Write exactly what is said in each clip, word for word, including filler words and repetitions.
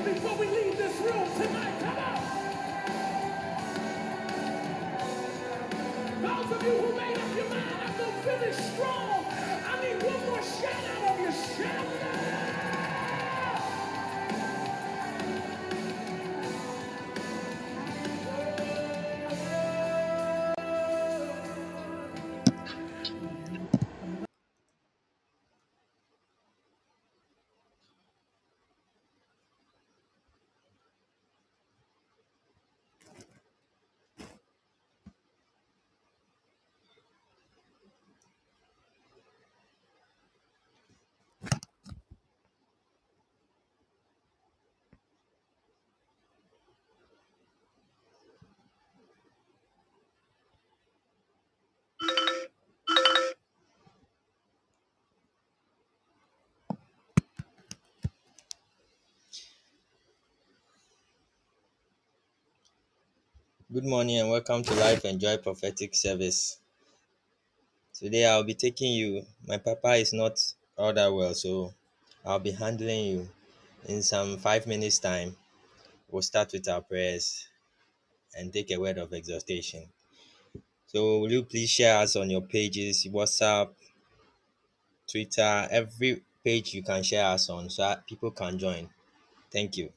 before we leave this room tonight. Come on. Those of you who made up your mind, I'm going to finish strong. I need one more shout out of your shout. Good morning and welcome to Life Enjoy Prophetic Service. Today I'll be taking you. My papa is not all that well, so I'll be handling you. In some five minutes' time, we'll start with our prayers and take a word of exhortation. So, will you please share us on your pages, WhatsApp, Twitter, every page you can share us on so that people can join? Thank you.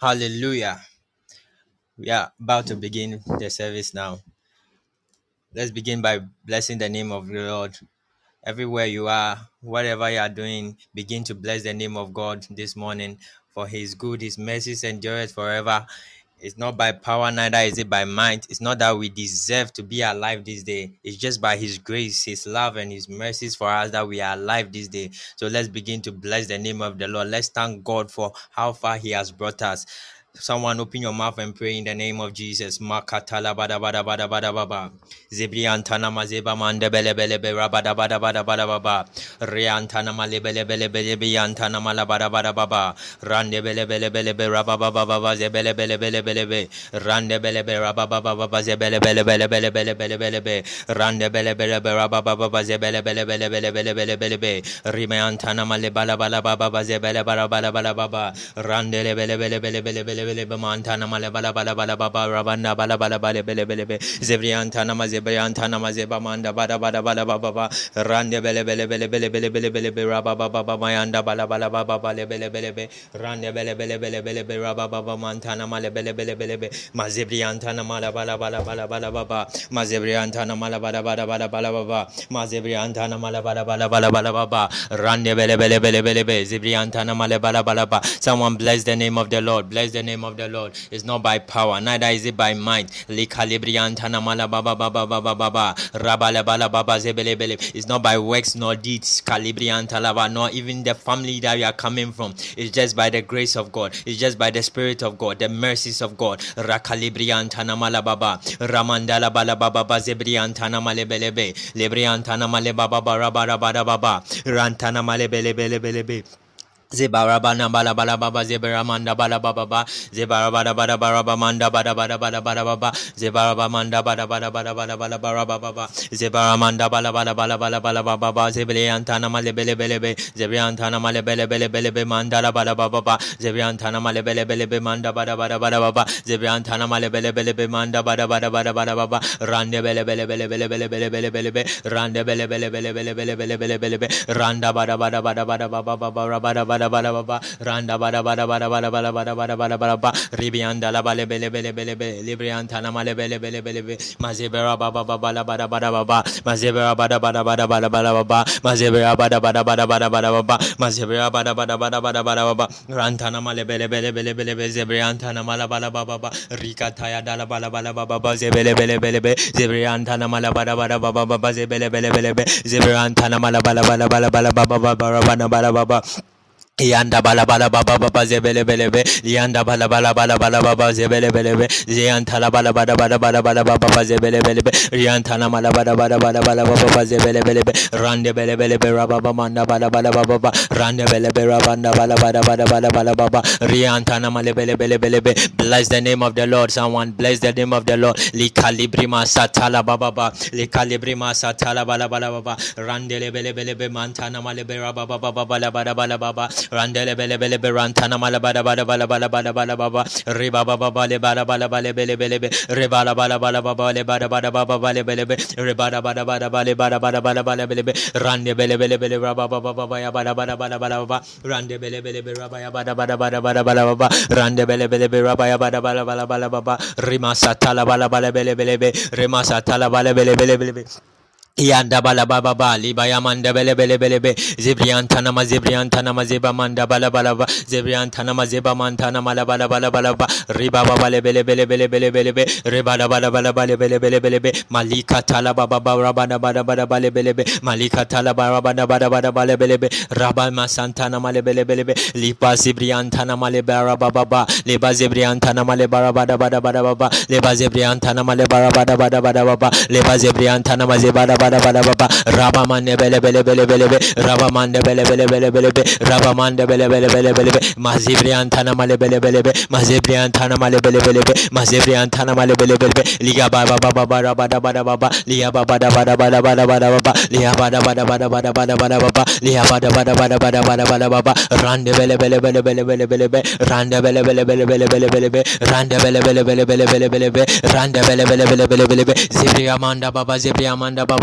Hallelujah. We are about to begin the service now. Let's begin by blessing the name of the Lord. Everywhere you are, whatever you are doing, begin to bless the name of God this morning. For he is good, his mercies endureth forever. It's not by power, neither is it by might. It's not that we deserve to be alive this day. It's just by his grace, his love, and his mercies for us that we are alive this day. So let's begin to bless the name of the Lord. Let's thank God for how far he has brought us. Someone open your mouth and pray in the name of Jesus. Makatala bada bada bada bada baba. Zebriantana mazeba mande bele bele be rabada bada bada bada baba. Riantana male bele bele bele be yantana mala bada bada baba. Rande bele bele bele be rababa baba zebele bele bele bele be. Rande bele be rababa baba zebele bele bele bele bele bele bele be. Rande bele bele be rababa baba zebele bele bele bele bele bele bele be. Rimeantana male bala bala baba zebele bala bala bala baba. Rande bele bele bele bele bele bele mantana mala bala bala bala baba rabanda bala bala bala bele bele be zebriantana mazebriantana mazeba manda bala bala bala baba rande bele bele bele bele bele bele bele be raba baba mayanda bala bala baba bale bele bele be rande bele bele bele bele be raba baba mantana mala bele bele bele be mazebriantana mala bala bala bala bala baba mazebriantana mala bala bala bala bala baba mazebriantana mala bala bala bala bala baba rande bele bele bele bele be zebriantana mala bala bala baba. Someone bless the name of the Lord. Bless the name of the Lord. It's not by power, neither is it by might. It's not by works nor deeds, nor even the family that we are coming from. It's just by the grace of God. It's just by the Spirit of God, the mercies of God. Rakalibriantana malababa, Ramandala balababa zebriantana malebelebe, Lebriantana malebaba barabara baba, Rantana malebelebelebelebe. Zebarabana bala bala baba zebaramanda bala baba baba zebarabada bada baraba manda bada bada bada bada baba zebarabamanda bada bada bada bada bada baraba baba zebaramanda bala bala bala bala bala baba zebriantana male bele bele be zebriantana male bele bele bele be mandala bala baba baba zebriantana male bele bele be manda bada bada bada baba zebriantana male bele bele be manda bada bada bada bada baba rande bele bele bele bele bele bele bele bele be rande bele bele bele bele bele bele bele bele be randa bada bada bada bada baba baba bada bada bada baba randa bada bada bada bada bada bada bada bada bada bada ribianda la bale bele bele bele bele librianta na male bele bele bele bele mazebera baba baba la bada bada baba mazebera bada bada bada bada bada baba mazebera bada bada bada bada bada baba mazebera bada bada bada bada bada baba ranta na male bele bele bele bele bele zebrianta na mala bala baba baba rikata ya dala bala bala baba baba zebele bele bele bele zebrianta na mala bada bada baba baba zebele bele bele bele zebrianta na mala bala bala bala bala baba baba baba bala baba Yanda bala bala baba baba zebele bele be yanda bala bala bala bala baba zebele bele be yanta la bala bala bala bala bala baba zebele bele be yanta na mala bala bala bala bala baba zebele bele be rande bele bele be baba manda bala bala baba rande bele be rabanda bala bala bala bala bala baba yanta na male bele bele bele be. Bless the name of the Lord. Someone bless the name of the Lord. Li kalibrima satala baba baba li kalibrima satala bala bala baba rande bele bele be mantana male be baba baba bala bala bala baba randele bele bele be rantana mala bala bala bala bala bala bala baba riba baba bale bala bala bala bele bele be riba la bala bala baba le bala bala baba bale bele be riba la bala bala bale bala bala bala bala bele be rande bele bele bele raba baba baba ya bala bala bala bala baba rande bele bele be raba ya bala bala bala bala bala baba rande bele bele be raba ya bala bala bala bala baba rima satala bala bala bele bele be rima satala bala bele bele bele be Yanda bala baba ba liba yamanda bele bele bele be zebriantana ma zebriantana ma zeba manda bala bala ba zebriantana ma zeba mantana mala bala bala bala ba riba baba le bele bele bele bele bele be riba da bala bala bale bele bele bele be malika tala baba ba rabana bada bada bale bele be malika tala ba rabana bada bada bale bele be raba ma santana male bele bele be liba zebriantana male bara baba ba liba zebriantana male bara bada bada bada baba liba zebriantana male bara bada bada bada baba liba zebriantana ma zeba bada bada baba raba mande bele bele bele bele be raba mande bele bele bele bele be raba mande bele bele bele bele be mazibriantana male bele bele be mazibriantana male bele bele be mazibriantana male bele bele be liga baba baba bada bada bada baba liya baba bada bada bada bada bada baba liya bada bada bada bada bada bada baba liya bada bada bada bada bada bada baba rande bele bele bele bele bele bele be rande bele bele bele bele bele bele be rande bele bele bele bele bele bele be rande bele bele bele bele bele be zibriamanda baba zibriamanda baba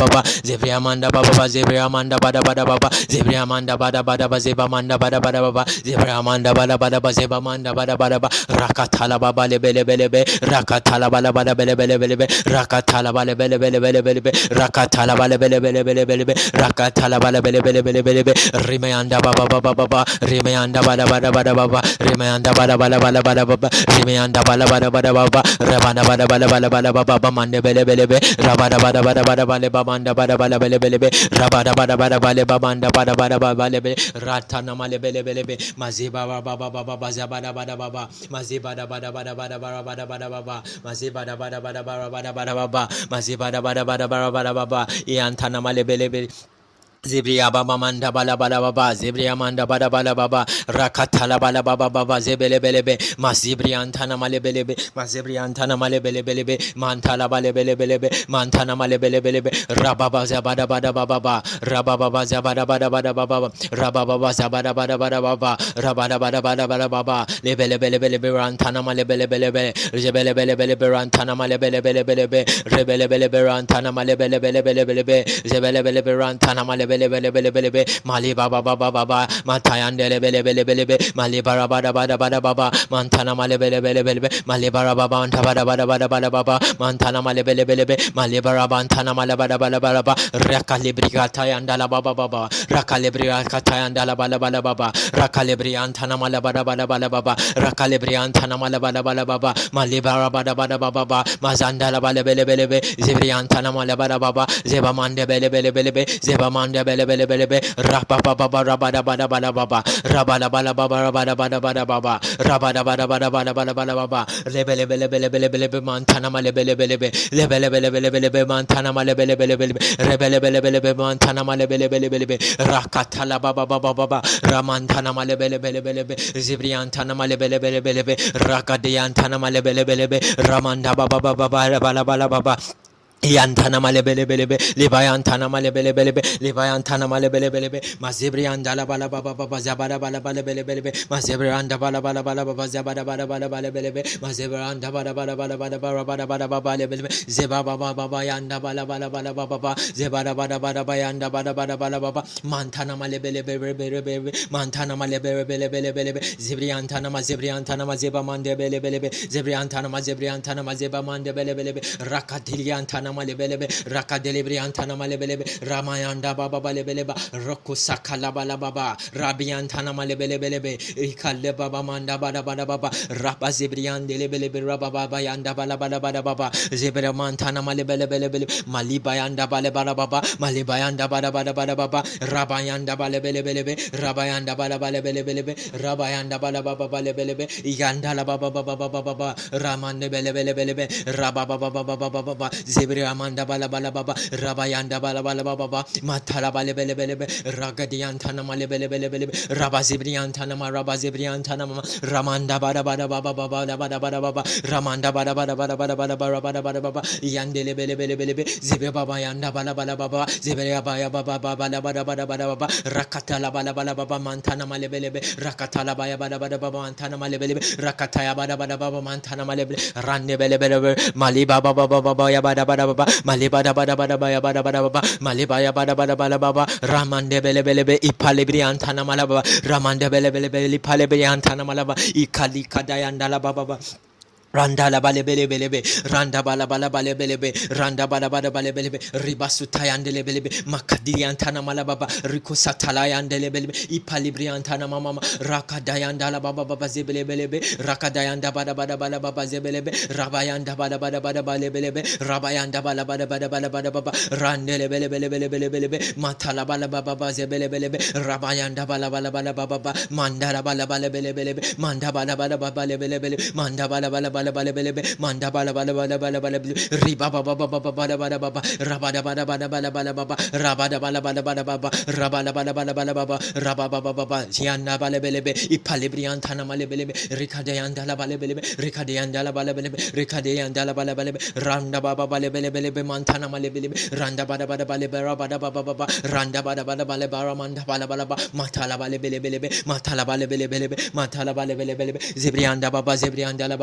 baba zebria manda baba baba zebria manda bada bada baba zebria manda bada bada baba zeba manda bada bada baba zebria manda bada bada baba zeba manda bada bada baba rakatala baba lebe lebe lebe rakatala bala bala bele bele bele be rakatala bala bele bele bele bele be rakatala bala bele bele bele bele be rakatala bala bele bele bele bele be rimeanda baba baba baba rimeanda bala bala bala baba rimeanda bala bala bala bala baba rimeanda bala bala bala baba rabana bala bala bala bala baba mande bele bele be rabada bada bada bada bale babanda bada bala bele bele be rabada bada bada bale babanda bada bada bale be ratana male bele bele be maziba baba baba baba zabada bada baba maziba bada bada bada bada bada bada baba maziba bada bada bada bada bada bada baba maziba bada bada bada bada bada baba iantana male bele bele Zebria baba manda bala bala baba zebria manda bala bala baba rakatala bala baba baba zebele belebe mazibri antana male belebe mazibri antana male bele belebe mantala bale bele belebe mantana male bele belebe rababa zabada bada baba baba rababa zabada bada bada baba rababa zabada bada bada baba rabada bada bada bada baba lebele bele bele antana male bele belebe zebele bele bele antana male bele bele belebe rebele bele antana male bele bele belebe zebele bele antana male bele bele bele bele be mali baba baba baba matayandele bele bele bele be mali bara bada bada bada baba mantana male bele bele bele be mali bara baba anta bada bada bada bada baba mantana male bele bele be mali bara bantana male bada bada bada baba rakalibri katayandala baba baba rakalibri katayandala bala bala baba rakalibri antana male bada bada bada baba rakalibri antana male bada bada baba mali bara bada bada baba mazandala bele bele bele be zibri antana male bada baba zeba mande bele bele bele be zeba mande bele bele bele be rapa baba rabada bada bada baba rabada bala baba rabada bada bada baba rabada bada bada bada bada bada baba lebele bele bele bele bele be mantana male bele bele be lebele bele bele bele be mantana male bele bele bele be rebele bele bele be mantana male bele bele bele be rakatala baba baba baba ramantana male bele bele bele be zibriantana male bele bele bele be rakadiantana male bele bele be ramanda baba baba bala bala baba Yantana male bele bele be libayantana male bele bele be libayantana male bele bele be mazibrianda la bala baba baba zabara bala bala bele bele be mazibrianda bala bala bala baba zabara bala bala bala bele be mazibrianda bala bala bala bala bala bala bala bala bele be zeba baba baba yanda bala bala bala baba zebara bala bala bala yanda bala bala bala baba mantana male bele bele bele bele mantana male bele bele bele bele be zibriantana mazibriantana mazeba mande bele bele be zibriantana mazibriantana mazeba mande bele bele be rakatiliantana malebelebe rakadelebri antana malebelebe ramayanda baba balebeleba rokusakala bala baba rabiantana malebelebelebe ikalle baba manda bada bada baba rabazebri andelebelebe rababa yanda bala bala bada baba zebra mantana malebelebelebe malibayanda bala bala baba malibayanda bada bada bada baba rabayanda balebelebelebe rabayanda bala balebelebelebe rabayanda bala baba balebelebe yanda la baba baba baba baba ramande belebelebelebe rababa baba baba baba zebri amanda bala bala baba rabayanda bala bala baba matala bale bele bele ragadiantana male bele bele bele rabazibriantana ma rabazibriantana ramanda bada bada baba baba bada bada baba ramanda bada bada bada bada bada bada bada baba yandele bele bele bele zebe baba yanda bala bala baba zebe baba baba bala bada bada bada baba rakatala bala bala baba mantana male bele rakatala baya bada bada baba mantana male bele rakataya bada bada baba mantana male rande bele bele mali baba baba baba ya bada bada baba maliba da bada bada baya bada bada baba maliba ya bada bada bada baba ramande bele bele be ipalebri antana malaba ramande bele bele be ipalebri antana malaba ikali kadayanda la baba Randa la bale bele bele be randa bala bala bale bele be randa bala bala bale bele be ribasu tayandele bele be makadiri antana malababa rikusa talayandele bele be ipalibri antana mama rakadayanda la baba baba zebele bele be rakadayanda bada bada bala baba zebele be rabayanda bada bada bada bale bele be rabayanda bala bada bada bala bada baba randele bele bele bele bele bele be matala bala baba baba zebele bele be rabayanda bala bala bala baba mandara bala bala bele bele be manda bala bala bala bele bele manda bala bala bala bala bala manda bala bala bala bala bala riba baba baba bala bala baba rabada bala bala bala bala baba rabada bala bala bala baba rabala bala bala bala baba rababa baba baba ziana bala bele be ipalibriantana male bele rikade andala bala bele rikade andala bala bele rikade andala bala bele randa baba bala bele bele mantana male bele randa bada bada bala rabada baba baba randa bada bada bala bara manda bala bala matala bala bele bele matala bala bele bele matala bala bele bele zebrianda baba zebrianda la baba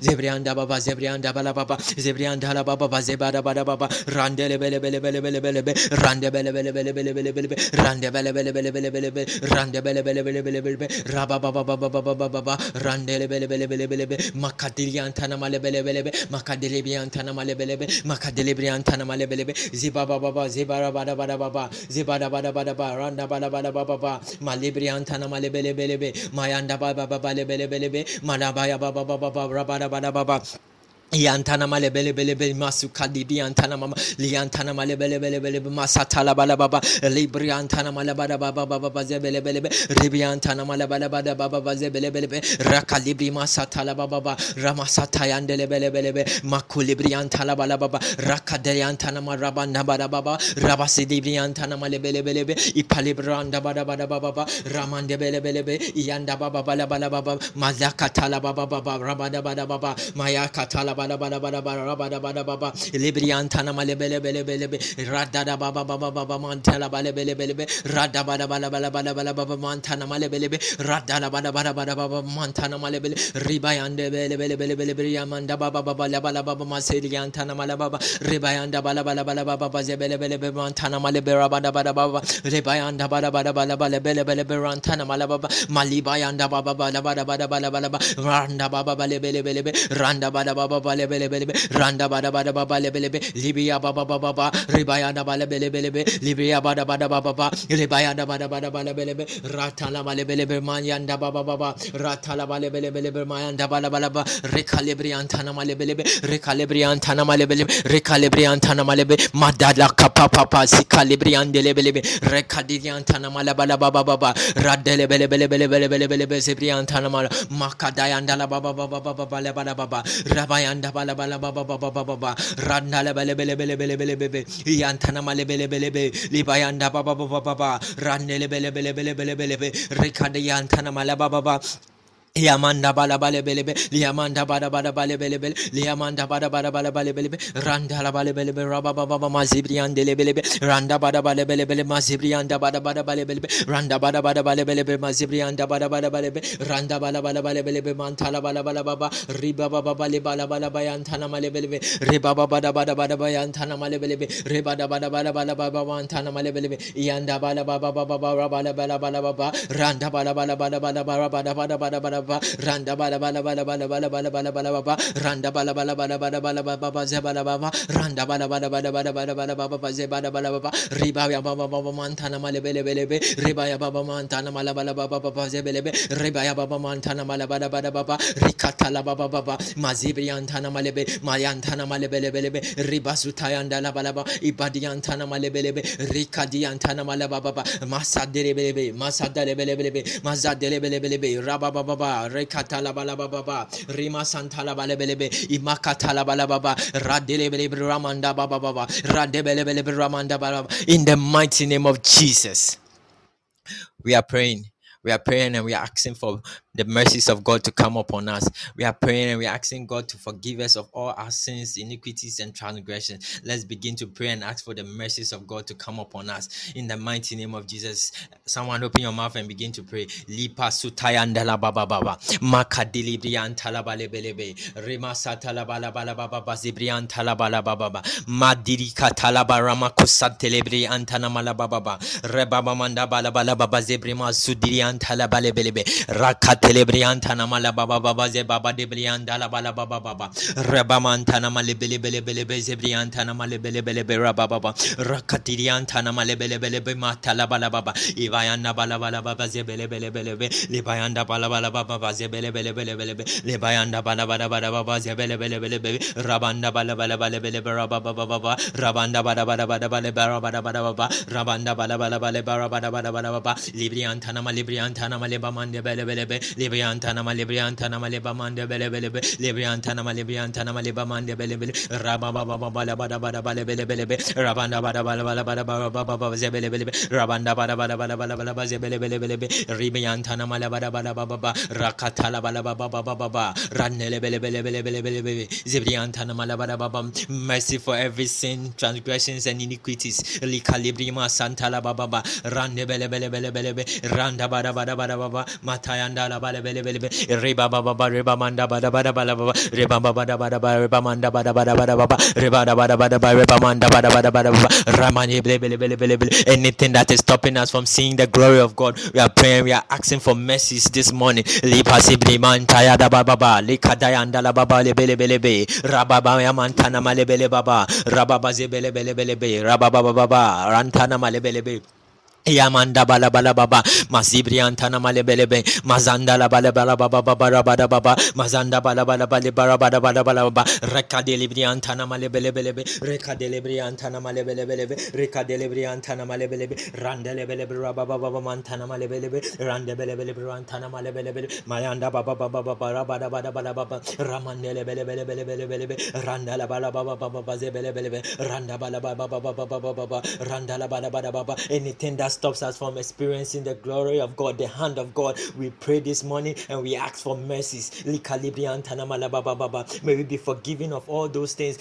Zebrianda Baba, Zebrianda Bala Baba, Zebrianda La Baba, Zebada Bada Baba, Randele Bele Bele Bele Bele Bele Bele, Rande Bele Bele Bele Bele Bele Bele, Rande Bele Bele Bele Bele Bele Bele, Rande Bele Bele Bele Bele Bele, Rabba Baba Baba Baba Baba, Randele Bele Bele Bele Bele Bele, Makadiliantana Male Bele Bele, Makadiliantana Male Bele, Makadiliantana Male Bele, Ziba Baba, Zibara Bada Bada Baba, Zibada Bada Bada Baba, Randa Bada Bada Baba, Malibriantana Male Bele Bele, Mayanda Baba Baba Bele Bele, Manabaya Baba Baba, Rabada Bada Baba. Yantana male bele bele bele masuka dibi antana mama liantana male bele bele bele masatala bala baba libri antana male bada baba baba zebele bele ribi antana male bala bada baba zebele bele raka libri masatala baba ramasata yandele bele bele makulibri antala bala baba raka de antana marabanda bada baba rabasi libri antana male bele bele ipalibranda bada bada baba ramande bele bele yanda baba bala bala baba mazakatala baba baba rabada bada baba mayakatala bada bada bada bada bada bada baba libriantana male bele bele bele radada baba baba baba mantala bale bele bele radda bada bada bada bada bada baba mantana male bele radda bada bada bada baba mantana male bele ribayande bele bele bele bele briamanda baba baba la bala baba maseliantana mala baba ribayanda bala bala bala baba zebele bele bele mantana male bera bada bada baba ribayanda bada bada bala bala bele bele berantana mala baba malibayanda baba bala bada bada bala bala randa baba bale bele bele randa bada baba bale bele bele randa bada bada baba bele bele libya baba baba baba ribaya da bale bele bele libya bada bada baba baba ribaya da bada bada bale bele ratala bale bele mayanda baba baba ratala bale bele bele mayanda bala bala baba recalibriantana male bele recalibriantana male bele recalibriantana male bele madala kapa papa sikalibriandele bele recadiantana mala bala baba baba radele bele bele bele bele bele bele sebriantana mala makadayanda la baba baba baba bala bala baba rabayanda bala bala baba baba baba randala bele bele bele bele bele bele yantana male bele bele bele libayanda baba baba baba randele bele bele bele bele bele recadiantana mala baba baba Yamanda bala bale bele be, Liamanda bada bada bale bele bele, Liamanda bada bada bala bale bele be, Randa la bale bele be, Rabba baba mazibrian dele bele be, Randa bada bale bele bele, Mazibrianda bada bada bale bele be, Randa bada bada bale bele be, Mazibrianda bada bada bale be, Randa bala bala bale bele be, Mantala bala bala baba, Riba baba bale bala bala bayantana male bele be, Riba bada bada bada bayantana male bele be, Riba bada bada bala baba mantana male bele be, Yanda bala baba baba bala bala bala baba, Randa bala bala bala bala bala bala bala bala Randa bala bala bala bala bala bala bala bala baba Randa bala bala bala bala bala baba zebala baba Randa bala bala bala bala bala bala baba zebala bala baba Riba ya baba baba mantana male bele bele be Riba ya baba mantana mala bala baba baba zebele be Riba ya baba mantana mala bala bala baba Rikata la baba baba Mazibri antana male be Mayantana male bele bele be Riba sutayanda la bala baba Ibadi antana male bele be Rikadi antana mala baba Masadere bele be Masadere bele bele be Mazadere bele bele be Raba baba Rekatala balababa, Rima Santala balebelebe, Imakatala balababa, Radelebele Ramanda baba baba, Radebele Ramanda baba. In the mighty name of Jesus, we are praying. We are praying and we are asking for the mercies of God to come upon us. We are praying and we are asking God to forgive us of all our sins, iniquities, and transgressions. Let's begin to pray and ask for the mercies of God to come upon us. In the mighty name of Jesus, someone open your mouth and begin to pray. Lipa sutayandala baba baba, makadilibrian talabalebelebe, rima satalabala baba zibrian talabala baba, madirika talabarama kusatelebri antanamala baba, rebaba manda bala bala baba zebrima sudirian talabalebelebe, rakat Telebriantana malababa baba ze baba de brianda la bala baba baba rabamantana malebele bele bele be zebriantana malebele bele be rababa rakatiriantana malebele bele be matala bala baba ivayanda bala bala baba ze bele bele bele be libayanda bala bala baba ze bele bele bele bele be libayanda bala bala bala baba ze bele bele bele be rabanda bala bala bala bele be rababa baba rabanda bala bala bala bala bala bala baba rabanda bala bala bala bala bala bala baba libriantana malibriantana maleba mande bele bele be Libriantana Malibriantana Maleba Mande Belebelebe, Libriantana Malibriantana Maleba Mande Belebele, Rababa Bala Bada Bada Bala Belebelebe, Rabanda Bada Bala Bala Bada Baba Zebelebelebe, Rabanda Bada Bada Bala Bala Bala Zebelebelebe, Ribiantana Malabada Bada Baba, Rakatala Bala Baba Baba, Ranele Belebelebelebelebe, Zibriantana Malabada Baba, mercy for every sin, transgressions, and iniquities, Likalibrima Santala Baba, Rande Belebelebelebe, Randa Bada bada bada bada baba matayanda la bale bele bele reba baba baba reba manda bada bada bada baba reba baba bada bada bada reba manda bada bada bada baba reba bada bada bada bada reba manda bada bada bada baba ramani bele bele bele bele bele. Anything that is stopping us from seeing the glory of God, we are praying, we are asking for mercies this morning. Lipa sibri mantaya da baba baba likadayanda la baba le bele bele be rababa ya mantana male bele baba rababa ze bele bele bele be rababa baba rantana male bele be Yamanda bala bala baba Masibriantana malebelebe Mazanda la bala bala baba baba rabada baba Mazanda bala bala bala bara bada bada bala baba Reka delibriantana malebelebelebe Reka delibriantana malebelebelebe Reka delibriantana malebelebe Randelebelebe rababa baba mantana malebelebe Randebelebelebe rantana malebelebe Mayanda baba baba baba rabada bada bada baba Ramandelebelebelebelebelebe Randala bala baba baba zebelebelebe Randa bala baba baba baba baba Randala bala bada baba. Anything that stops us from experiencing the glory of God, the hand of God, we pray this morning and we ask for mercies. May we be forgiven of all those things.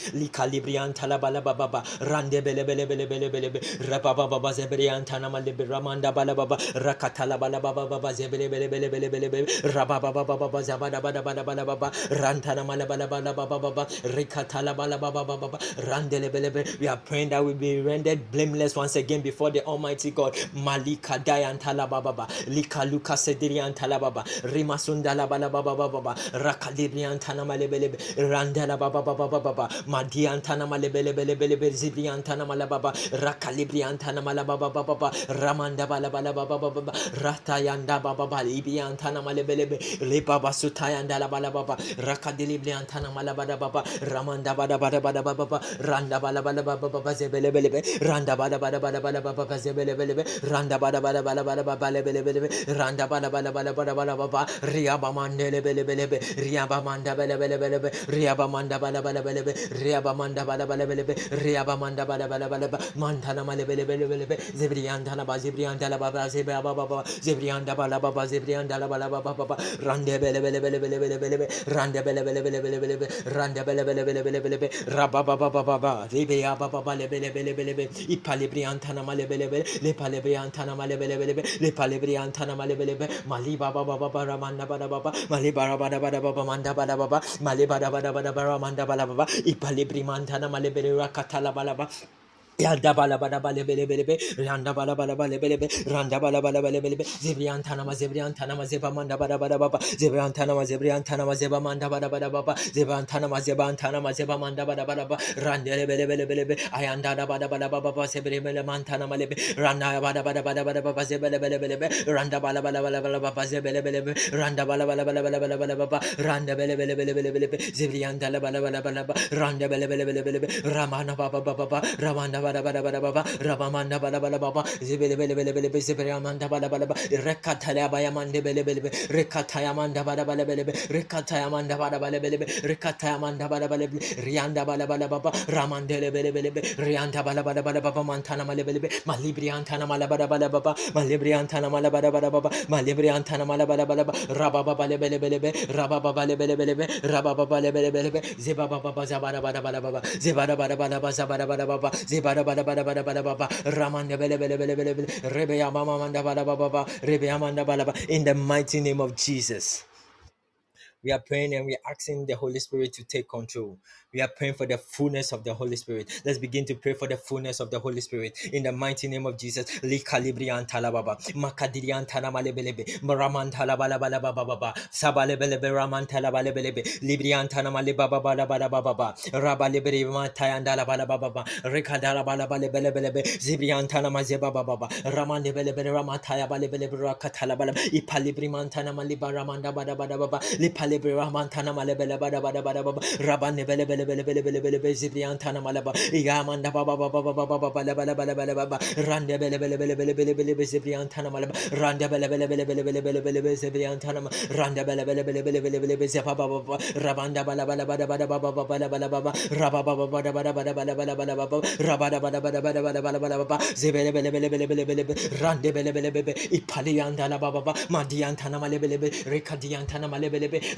We are praying that we be rendered blameless once again before the Almighty God. Malika Dayan Talababa, Lika Luka Sedirian Talababa, Rimasunda Labala Baba Baba, Rakalibrian Tanamalebele, Randala Baba Baba Baba, Madian Tanamalebele, Zibrian Tanamalababa, Rakalibrian Tanamalababa Baba, Ramanda Balabala Baba Baba, Ratayanda Baba, Libian Tanamalebele, Lebaba Sutayanda Labala Baba, Rakadilibrian Tanamalabada Baba, Ramanda Bada Bada Bada Baba, Randa Balabala Baba Zebelebele, Randa Bada Bada Bada Bada Baba Zebelebele, Randa Bada Bada Bada Bada Baba Lebelebele, Randa Bada Bada Bada Bada Bada Baba, Riaba Mandele Belebele, Riaba Manda Belebele, Riaba Manda Bala Belebele, Riaba Manda Bala Belebele, Riaba Manda Bala Bala Mantana Malebele, Zebriantana Bazibriantala Baba Zebra Baba, Zebrianda Bala Baba Zebrianda Bala Baba, Rande Belebele, Rande Belebele, Rande Belebele, Rababa Baba, Ribea Baba Lebele, Ipalibriantana Malebele, Le Palebriantana Malebele, Le Palebriantana Malebele, Maliba Baba Ramanda Baba, Malibara Bada Baba Manda Baba, Malibada Bada Bada Manda Baba, Ipalibrimantana Malebele Rakatala Balaba. Yanda bala bala bala bele bele be, Randa bala bala bala bele be, Randa bala bala bala bele be, Zebriantana ma Zebriantana ma Zeba manda bada bada baba, Zebriantana ma Zebriantana ma Zeba manda bada bada baba, Zebriantana ma Zebantana ma Zeba manda bada bada baba, Randele bele bele bele be, Ayanda da bada bada baba, Zebre bele mantana ma lebe, Randa bada bada bada bada baba, Zebele bele bele be, Randa bala bala bala bala baba, Zebele bele be, Randa bala bala bala bala bala bala baba, Randa bele bele bele bele bele be, Zebriantala bala bala bala baba, Randa bele bele bele bele be, Ramana baba baba, Ramana bada bada bada baba rabamanda bada bada baba zibele bele bele bele zibele amanda bada bada baba rekataya baya mande bele bele rekataya manda bada bada bele rekataya manda bada bada bele rekataya manda bada bada bele rianda bada bada baba ramandele bele bele rianda bada bada bada baba mantana male bele malibriantana mala bada bada baba malibriantana mala bada bada baba malibriantana mala bada bada baba rababa bale bele bele rababa bale bele bele rababa bale bele bele zibaba baba zabada bada bada baba zibada bada bada baba zabada bada baba zibada bada bada bada bada baba ramanda bele bele bele bele rebeya mama manda bada baba rebeya manda bada in the mighty name of Jesus. We are praying and we are asking the Holy Spirit to take control. We are praying for the fullness of the Holy Spirit. Let's begin to pray for the fullness of the Holy Spirit in the mighty name of Jesus. Li kalibrian talababa, makadirian tanamalebelebe, maraman talabalabalababa, sabalebelebe raman talabalebelebe, librian tanamalebabalababa, rabalebere matayandalabalababa, rekadalabalabelebelebe, zibrian tanamazebababa, ramandebelebe ramatayabalebelebe rakatalabalab, ipalibriman tanamalibaramanda badabadababa, Libra mantana malebele bada bada bada baba rabane bele bele bele bele bele bele bele zibriantana malaba igamanda baba baba baba baba bele bele bele bele baba rande bele bele bele bele bele bele zibriantana malaba rande bele bele bele bele bele bele bele zibriantana rande bele bele bele bele bele bele zepa baba rabanda bala bala bada bada baba baba bala baba raba baba bada bada bada bala bala bala baba rabada bada bada bada bada bala bala baba zebele bele bele bele bele bele rande bele bele bele ipalianda la baba madiantana malebele rekadiantana malebele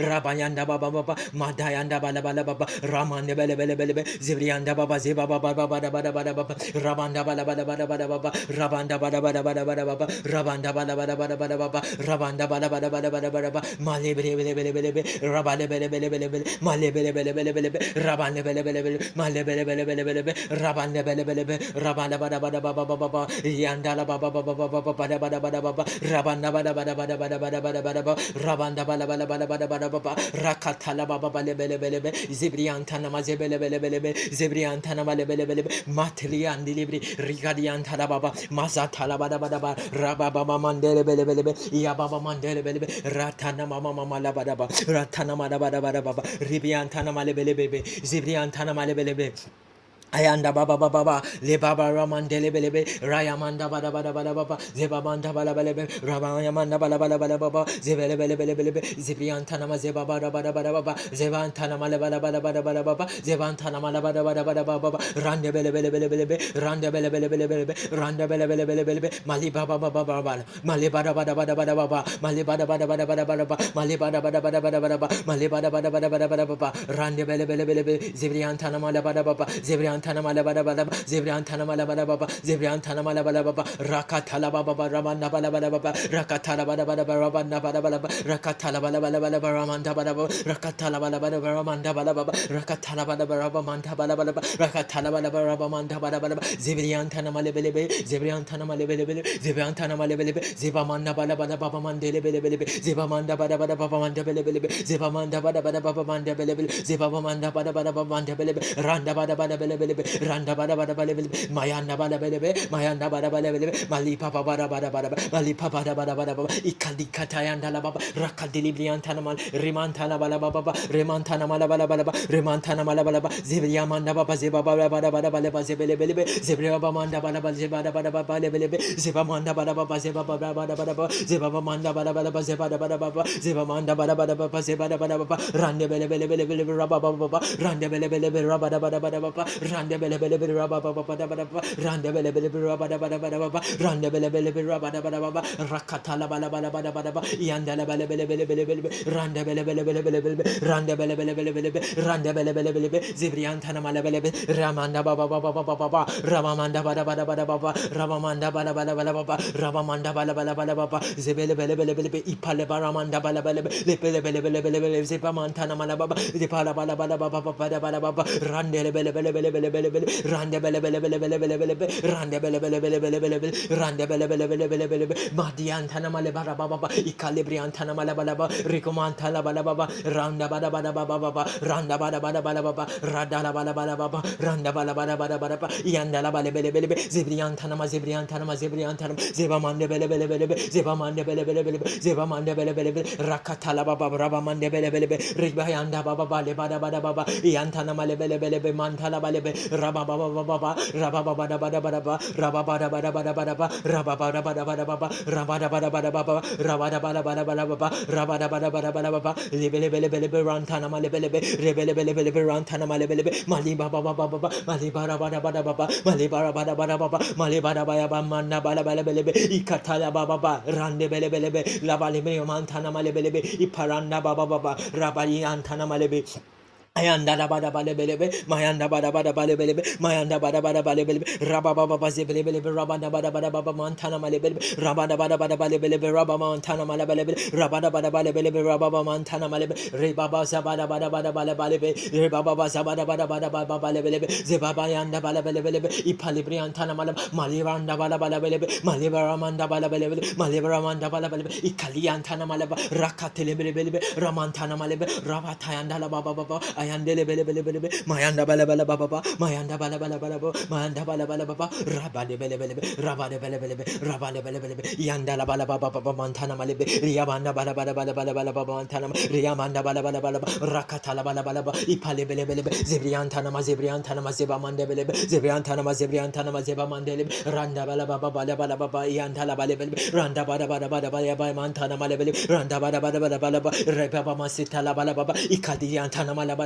Rabayanda Baba Baba, Madayanda Bala Bala Baba, Ramande Bele Bele Bele, Zibrianda Baba Ziba Baba Baba Baba Baba Baba, Rabanda Bala Bala Bala Bala Baba, Rabanda Bala Bala Bala Bala Baba, Rabanda Bala Bala Bala Bala Baba, Rabanda Bala Bala Bala Bala Baba, Male Bele Bele Bele Bele, Rabale Bele Bele Bele Bele, Male Bele Bele Bele Bele, Rabande Bele Bele Bele, Male Bele Bele Bele Bele, Rabande Bele Bele Bele, Rabanda Bada Bada Baba Baba, Yandala Baba Baba Baba Bada Bada Bada Baba, Rabanda Bada Bada Bada Bada Bada Bada Bada, Rabanda Bala Bala Bala Bada Bada Baba, Rakatala Baba Bale Bele Bele, Zibriantana Mazebele Bele Bele, Zibriantana Male Bele Bele, Matlian Delivery, Rigadiantana Baba, Mazatala Bada Bada, Rababa Mandele Bele Bele, Yababa Mandele Bele, Ratana Mama Mala Bada, Ratana Mada Bada Bada, Ribiantana Male Bele, Zibriantana Male Bele. Ayanda baba baba baba le baba ramandele belebe rayamanda bada bada bada baba zebamanda bala belebe rabayamanda bala bala bala baba zebele bele bele bele zibriantana ma zeba bada bada bada baba zebantana mala bala bala bada bada baba zebantana mala bada bada bada baba rande bele bele bele bele rande bele bele bele bele rande bele bele bele bele mali baba baba baba mali bada bada bada bada baba mali bada bada bada bada bada baba mali bada bada bada bada bada baba mali bada bada bada bada bada baba rande bele bele bele zibriantana mala bada baba zibriantana Mala bada bada Zebriantana mala bada baba Zebriantana mala bada baba Rakatala baba Ramanda bada bada baba Rakatala bada bada Ramanda bada bada Rakatala bada bada bada Ramanda bada bada Rakatala bada bada Ramanda bada bada Rakatala bada bada Ramanda bada bada Rakatala bada bada Ramanda bada bada Zebriantana mala bele Zebriantana mala bele Zebriantana mala bele Zebamanda bada bada baba mandele bele bele Zebamanda bada bada baba manda bele bele Zebamanda bada bada baba manda bele bele Zebamanda bada bada baba manda bele Randa bada bada bele bele Randa bada bada bada bele Mayanda bada bele Mayanda bada bada bele Mali papa bada bada bada Mali papa bada bada bada Ikali katayanda la baba Rakadili briantana mal Rimantana bala baba Remantana mala bala bala Remantana mala bala Zebria manda baba Zeba bada bada bada bala Zebele bele Zebria manda bada bada Zeba bada bada bala bele Zeba manda bada baba Zeba bada bada bada Zeba manda bada bada Zeba bada bada Zeba manda bada bada baba Zeba bada bada Rande bele bele bele bele Rabba baba Rande bele bele bele Rabba bada bada baba Rande bele bele bele rabba baba bada bada baba rande bele bele bele rabba bada bada baba rande bele bele bele rabba bada baba rakatala bala bala bada bada baba yandala bele bele bele bele bele rande bele bele bele bele bele rande bele bele bele bele rande bele bele bele bele zibriantana mala bele ramanda baba baba baba baba ramamanda bada bada bada baba ramamanda bala bala bala baba ramamanda bala bala bala baba zebele bele bele bele ipale baramanda bala bele bele bele bele bele bele zepamantana mala baba zepala bala bala baba bada bala baba rande bele bele bele bele bele bele rande bele bele bele bele bele bele rande bele bele bele bele bele bele rande bele bele bele bele bele bele madiantana male bara baba ikalibriantana mala bala baba rikomantala bala baba randa bada bada baba baba randa bada bada bala baba radala bala bala baba randa bala bada bada bada yandala bale bele bele zebriantana ma zebriantana ma zebriantana zeba mande bele bele bele zeba mande bele bele bele zeba mande bele bele bele rakatala baba raba mande bele bele riba yanda baba bale bada bada baba yantana male bele bele mantala bale raba baba baba raba baba da bada bada baba raba bada bada bada bada baba raba bada bada bada baba raba da bada bada baba raba da bada bada bada baba raba da bada bada bada baba lebele bele bele bele rantana male bele bele rebele bele bele bele rantana male bele bele mali baba baba baba mali bara bada bada baba mali bara bada bada baba mali bara baya baba manna bala bele bele bele ikatala baba baba rande bele bele bele la bale bele mantana male bele bele iparanda baba baba rabali antana male bele Ayanda da bada bale belebe, Mayanda bada bada bale belebe, Mayanda bada bada bale belebe, Rababa baba zebele belebe, Rabanda bada bada baba mantana male belebe, Rabanda bada bada bale belebe, Rabba mantana male belebe, Rabada bada bale belebe, Rababa mantana male belebe, Rebaba zabada bada bada bale belebe, Rebaba zabada bada bada baba bale belebe, Zebaba yanda bale belebe, Ipalibri antana male, Maliranda bala bala belebe, Malibara manda bala belebe, Malibara manda bala belebe, Ikali antana male, Rakatele belebe, Ramantana male, Rabatayanda la baba baba. Ayandele bele bele bele bele mayanda bala bala baba baba mayanda bala bala bala baba mayanda bala bala baba rabade bele bele bele rabade bele bele bele rabade bele bele bele yanda la bala baba baba mantana male be riyamanda bala bala bala bala bala baba mantana riyamanda bala bala bala rakata la bala bala baba ipale bele bele bele zebriantana ma zebriantana ma zeba mande bele bele zebriantana ma zebriantana ma zeba mandele randa bala baba bala bala baba yanda la bale bele randa bala bala bala bala mantana male bele randa bala bala bala bala repa ma sita la bala baba ikadi yantana mala bala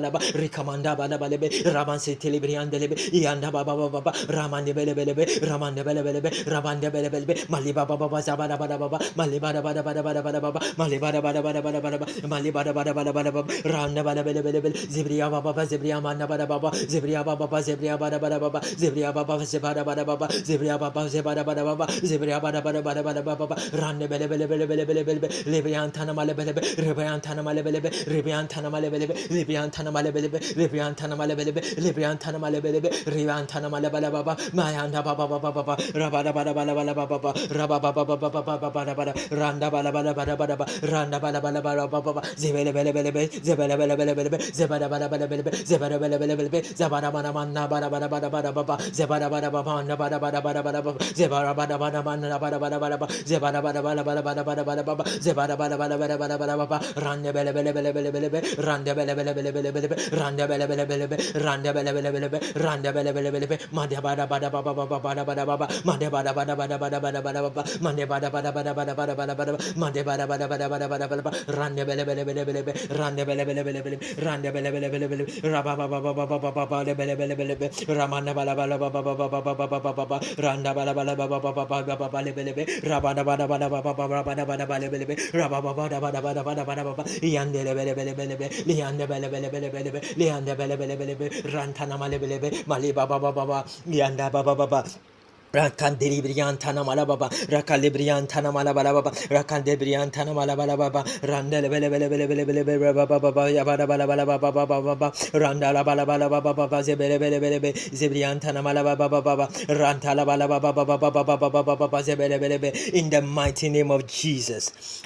balaba rikamanda balabalebe rabanse telebriandelebe yanda baba baba ramande belebelebe ramande belebelebe rabande belebelebe maliba baba zabada bada baba malibada bada bada bada bada baba malibada bada bada bada bada baba malibada bada bada bada baba randa bada belebelebe zibria baba zibria manda bada baba zibria baba zibria bada bada baba zibria baba zibada bada baba zibria baba zibada bada baba zibria bada bada bada bada baba rande belebelebe belebelebe lebriantana malebelebe rebriantana malebelebe rebriantana malebelebe lebriantana malebelebe lebriantana malebelebe lebriantana malebelebe rebriantana malebala baba mayanda baba baba baba rabada bada bada bada baba rababa baba baba baba bada randa bala bala bada bada randa bala bala bada baba zebele bele bele bele zebele bele bele bele zebada bada bada bele zebada bele bele bele zabada mana mana bada bada bada bada baba zebada bada baba na bada bada bada bada baba zebara bada bada mana bada bada bada baba zebada bada bada bada bada bada bada baba zebada bada bada bada bada bada baba randa bele bele bele bele bele randa bele bele bele bele bele randa bele bele bele bele randa bele bele bele bele randa bele bele bele bele mada bada bada baba baba bada bada baba mada bada bada bada bada bada bada baba mada bada bada bada bada bada bada bada mada bada bada bada bada bada bada randa bele bele bele bele bele randa bele bele bele bele randa bele bele bele bele raba baba baba baba baba bele bele bele bele ramana bala bala baba baba baba baba baba randa bala bala baba baba baba baba bele bele bele rabana bada bada baba baba rabana bada bale bele bele raba baba bada bada bada bada bada baba yande bele bele bele bele liande bele bele bele bele liande bele bele bele bele rantana male bele bele mali baba baba yanda baba baba Rakandeli Briantana Malababa, Rakalibriantana Malabalababa, Rakandebriantana Malabalababa, Randele Bele Bele Bele Bele Bele Bele Baba Yabada Balabalababa Baba, Randala Balabalababa, Zebele Bele Bele Zebriantana Malababa, Rantala Balababa Baba Zebele Bele, in the mighty name of Jesus.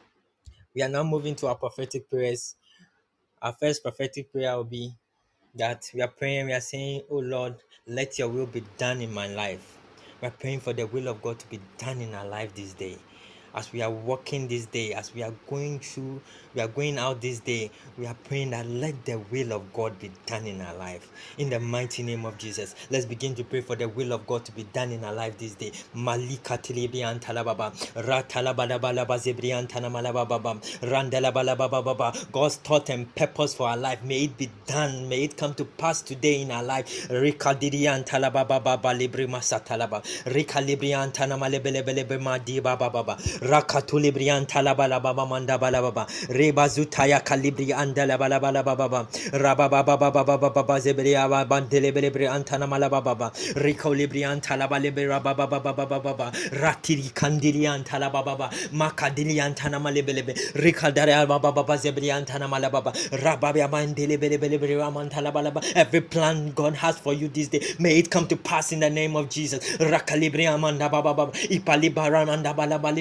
We are now moving to our prophetic prayers. Our first prophetic prayer will be that we are praying, we are saying, oh Lord, let your will be done in my life. We are praying for the will of God to be done in our life this day. As we are walking this day, as we are going through, we are going out this day, we are praying that let the will of God be done in our life. In the mighty name of Jesus, let's begin to pray for the will of God to be done in our life this day. Malika tilibrian talababa, ratalabalabalaba zebrian tanamalababa, randalabalababa. God's thought and purpose for our life, may it be done, may it come to pass today in our life. Rikadirian talababa libri masatalaba, rikalibrian tanamalebelebelebe madi baba baba. Rakatuli brianta la bala baba manda bala baba reba zutaya kalibri andala bala bala baba raba baba baba baba baba zebria bandele bele brianta na mala baba rikoli brianta la bale baba baba baba baba ratiri kandilianta la baba makadilianta na male bele rikadara baba baba zebrianta na mala baba raba ya bandele bele bele brianta la bala baba. Every plan God has for you this day, may it come to pass in the name of Jesus. Rakalibri amanda baba baba ipali baramanda bala bali.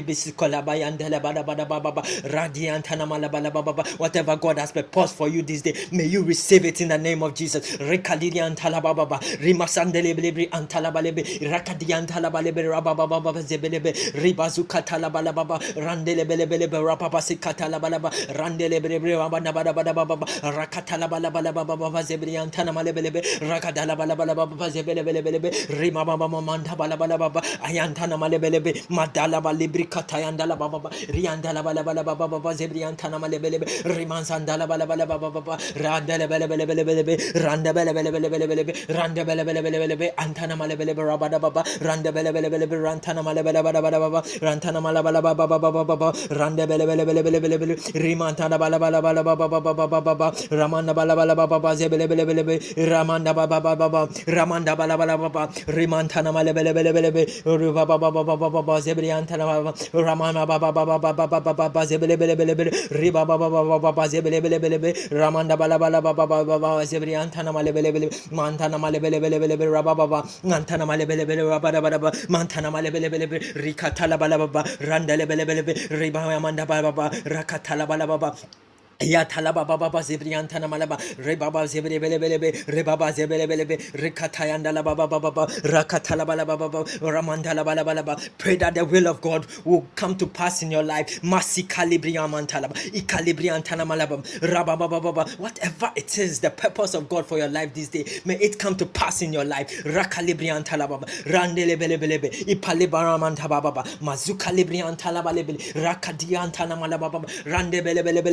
Whatever God has purposed for you this day, may you receive it in the name of Jesus. Rekalidian talababa, rimasandelebelebe antalabalebe, rakadian talabalebe rabababa zebelebe, ribazuka talabalaba, randelebelebelebe rapapasikatalaba, randelebelebe rabanabadabadababa, rakatalabalaba zebrian tanamalebelebe, rakadalabalaba zebelebelebe, rimababa mandabalabalaba, ayantana malebelebe, madala balibri katayandala baba riandala bala bala baba baba zebriantana malebelebe rimansandala bala bala baba baba randala bala bala bala bala randa bala bala bala bala bala randa bala bala bala bala antana malebelebe rabada baba randa bala bala bala rantana malebala bala bala baba rantana malabala baba baba baba randa bala bala bala bala bala rimantana bala bala bala baba baba baba ramanda bala bala baba zebele bele bele ramanda baba baba ramanda bala bala baba rimantana malebele bele bele baba baba baba zebriantana ramana baba baba baba baba zebele bele bele riba baba baba baba zebele bele bele ramanda bala bala baba baba zebriantana malebele bele mantana malebele bele bele raba baba ngantana malebele bele raba baba mantana malebele bele rikatala bala baba randele bele bele riba amanda baba rakatala bala baba Yatalaba baba zebriantana malaba rebaba zebelebelebe rebaba zebelebelebe rekatayandala baba baba rakatala bala baba ramandala bala bala. Pray that the will of God will come to pass in your life. Masi calibriamantala ikalibriantana malaba rababa baba. Whatever it is, the purpose of God for your life this day, may it come to pass in your life. Rakalibriantala baba randelebelebelebe ipalibaramanta baba mazukalibriantala balebele rakadiantana malaba randebelebelebelebe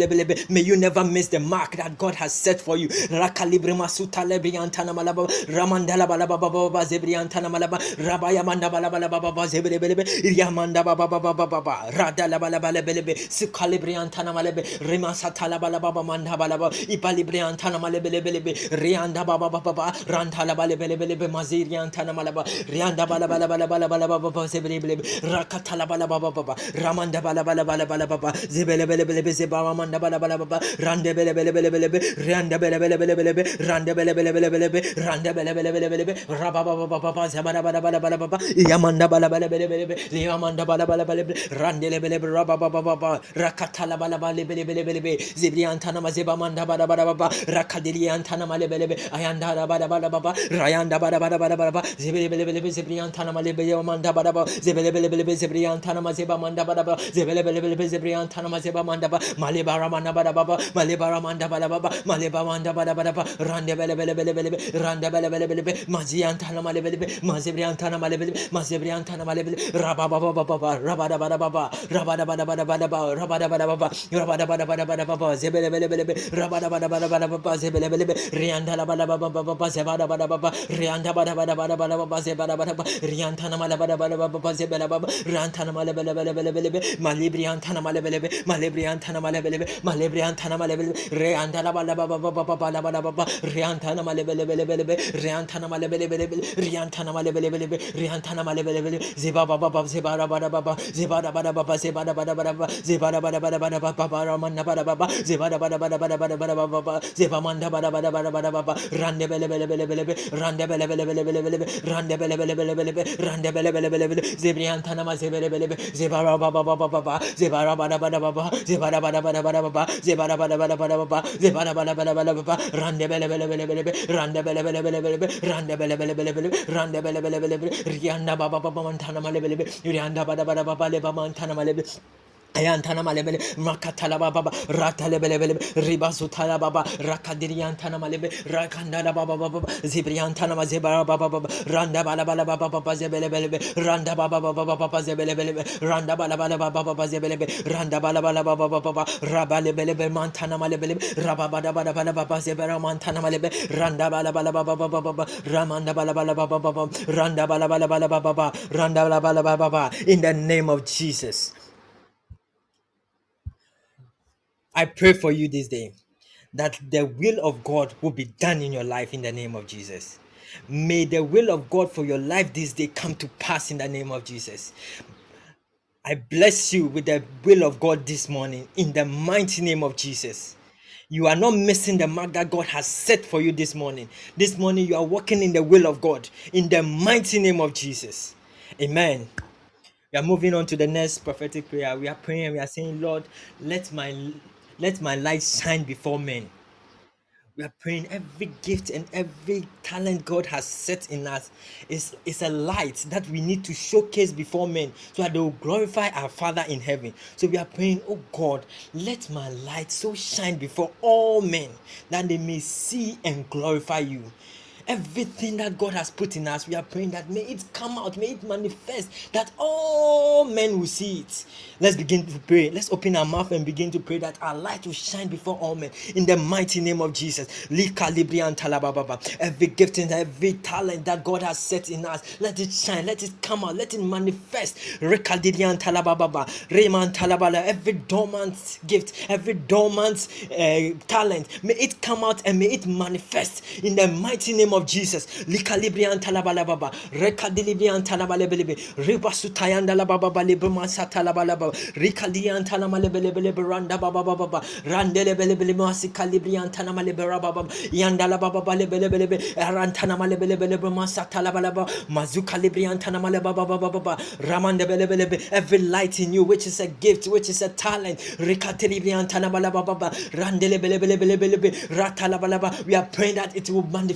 May you never miss the mark that God has set for you. Rakalibre masuta lebriantana malaba ramandala balaba baba zebriantana malaba rabaya manda balaba baba zebrebe yamanda baba baba baba radala balaba lebelebe sikalibriantana malebe remasatala balaba manda balaba ipalibriantana malebelebelebe rianda baba baba rantala balebelebelebe maziriantana malaba rianda balaba balaba balaba baba zebrebe rakatala balaba baba ramanda balaba balaba baba zebelebelebe zebaba manda balaba baba rande belebelebelebe rande belebelebelebe rande belebelebelebe rande belebelebelebe rababa baba zabara bala bala bala baba yamanda bala bala belebelebe yamanda bala bala belebe rande lebelebe rababa baba rakatala bala bala belebelebe zebriantana mazeba manda bala bala baba rakadiliantana malebelebe ayanda bala bala baba rayanda bala bala bala baba zebelebelebe zebriantana malebe yamanda bala baba zebelebelebe zebriantana mazeba manda bala baba zebelebelebe zebriantana mazeba manda bala maleba ramanda bala baba maleba ramanda bala baba maleba manda bala baba rande belebelebe rande belebelebe maziantana malebelebe mazebriantana malebelebe mazebriantana malebelebe rababa baba baba rabada baba baba rabada baba baba baba rabada baba baba rabada baba baba baba zebelebelebe rabada baba baba baba zebelebelebe rianda baba baba baba zebada baba baba rianda baba baba baba baba zebada baba riantana malebada baba baba zebela baba rantana malebelebe malibriantana malebelebe malibriantana malebelebe malibriantana malebelebe rianda baba baba baba baba baba riantana malebelebe riantana malebelebe riantana malebelebe riantana malebelebe zeba baba baba zebara baba baba zebara baba baba zebara baba baba zebara baba baba baba ramana baba baba zebara baba baba baba baba zeba manda baba baba baba rande belebelebe rande belebelebe rande belebelebe rande belebelebe zebriantana mazebelebe zebara baba baba baba zebara baba baba zebara baba baba zebara baba baba zebara baba baba rande belebelebe rande belebelebe rande belebelebe rande belebelebe rianda baba baba mantana malebelebe rianda baba baba leba mantana malebe ayantana malebele makatala baba ratalebelebele ribasutala baba rakadiriantana malebe rakandala baba baba zibriantana mazeba baba baba randa bala bala baba baba zebelebele randa baba baba baba zebelebele randa bala bala baba baba zebelebe randa bala bala baba baba rabalebelebe mantana malebele rababa bala bala baba zebera mantana malebe randa bala bala baba baba ramanda bala bala baba baba randa bala bala bala baba randa bala bala baba in the name of Jesus. I pray for you this day that the will of God will be done in your life in the name of Jesus. May the will of God for your life this day come to pass in the name of Jesus. I bless you with the will of God this morning in the mighty name of Jesus. You are not missing the mark that God has set for you this morning. This morning you are walking in the will of God in the mighty name of Jesus. Amen. We are moving on to the next prophetic prayer. We are praying and we are saying, Lord, let my let my light shine before men. We are praying every gift and every talent God has set in us is, is a light that we need to showcase before men so that they will glorify our Father in heaven. So we are praying, oh God, let my light so shine before all men that they may see and glorify you. Everything that God has put in us, we are praying that may it come out, may it manifest, that all men will see it. Let's begin to pray. Let's open our mouth and begin to pray that our light will shine before all men in the mighty name of Jesus. Every gift and every talent that God has set in us, let it shine, let it come out, let it manifest. Every dormant gift, every dormant uh, talent, may it come out and may it manifest in the mighty name of Jesus. Likalibrian talabalababa, rekadilibrian talabalebelebe, ribasutayanda lababa libruma satalabalaba, rikadian talamalebelebe, randa baba baba, randelebelebe masikalibrian tanamaleberaba, yandala baba lebelebe, arantana malebelebe masatalabalaba, mazukalibrian tanamalebaba baba, ramandebelebe, every light in you which is a gift, which is a talent, rikatilibrian tanabalababa, randelebelebe, ratalabalaba, we are praying that it will manifest. It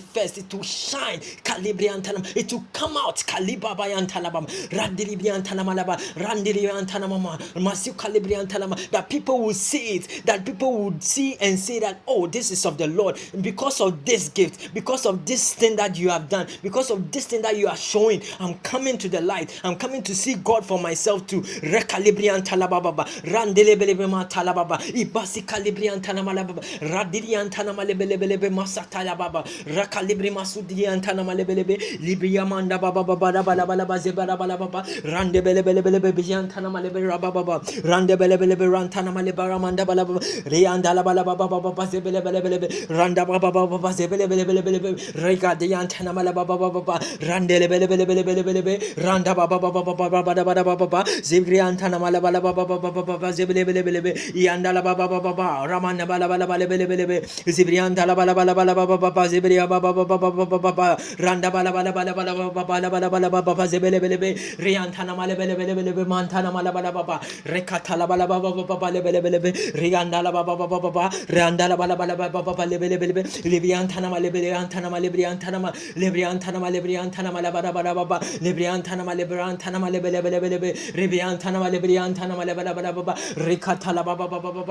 it will shine. Calibrian Tanam, it will come out. Calibabayan Talabam, Randiribian Tanamalaba, Randirian Tanamama, Masu Calibrian Tanama, that people will see it, that people would see and say that, oh, this is of the Lord, because of this gift, because of this thing that you have done, because of this thing that you are showing. I'm coming to the light. I'm coming to see God for myself too. Recalibrian Talababa, Randelebelebema Talababa, Ibasi Calibrian Tanamalababa, Radirian Tanamalebelebe Masatalababa, Rakalibri Masudian Tanamalebelebe, Libriamanda Baba Baba Baba Zebara Baba, Randebelebelebe Bian Tanamalebe Baba, Randebelebelebe Rantanamalebara Manda Baba, Riandala Baba Baba Zebelebelebe, Randa Baba Baba Zebelebelebe, Regadian Tanamalaba Baba, Randelebelebelebe, Randa Baba Baba Baba Baba, Zibrian Tanamalaba Baba Zebelebelebe, Yandala Baba Baba, Ramana Balabalebelebe, Zibrian Talabalabalaba Baba Zebria Baba Baba, Randa Balabalaba Baba Zebelebelebe, Riantana Malebelebelebe, Mantana Malabalaba, Recatala Balaba Baba Lebelebelebe, Riandala Baba Baba, Randala Balabalaba Baba Lebelebelebe, Libiantana Malebriantana Malebriantana Lebriantana Malebriantana Malabalaba, Lebriantana Malebriantana Malebelebelebe, Ribiantana Malebriantana Malabalaba, Ricatala Baba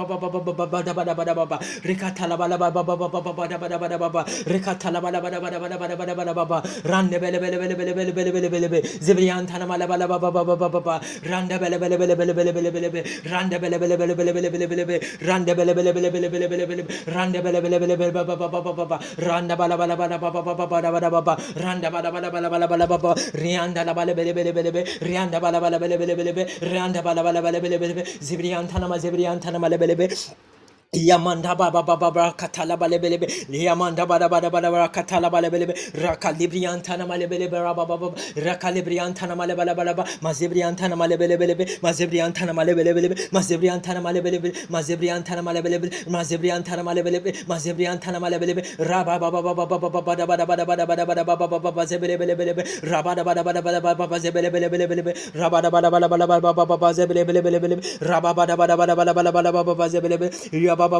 Baba, Ricatala Baba, Ricatala Baba, Rande Bele Bele Bele Bele Bele Bele Bele Bele Bele, Zibriantana Malabalaba Baba, Randa Bele Bele Bele Bele Bele Bele Bele Bele, Randa Bele Bele Bele Bele Bele Bele Bele Bele, Randa Bele Bele Bele Bele Bele Bele Bele, Randa Bele Bele Bele Bele Baba, Randa Bala Bala Bala Baba Baba, Randa Bala Bala Bala Bala Bala Baba, Rianda La Bala Bele Bele Bele Bele, Rianda Bala Bala Bele Bele Bele Bele, Rianda Bala Bala Bele Bele Bele Bele, Zibriantana Ma Zibriantana Malebele. Yamanda baba baba katala balebelebe Yamanda baba baba baba katala balebelebe Rakalibriantana malebelebe baba baba Rakalibriantana malebelebe Mazibriantana malebelebe Mazibriantana malebelebe Mazibriantana malebelebe Mazibriantana malebelebe Mazibriantana malebelebe Mazibriantana malebelebe Raba baba baba baba baba baba baba baba baba baba zebelebelebe Rabada baba baba baba zebelebelebe Rabada baba baba baba baba zebelebelebe Rabada baba baba baba baba zebelebelebe in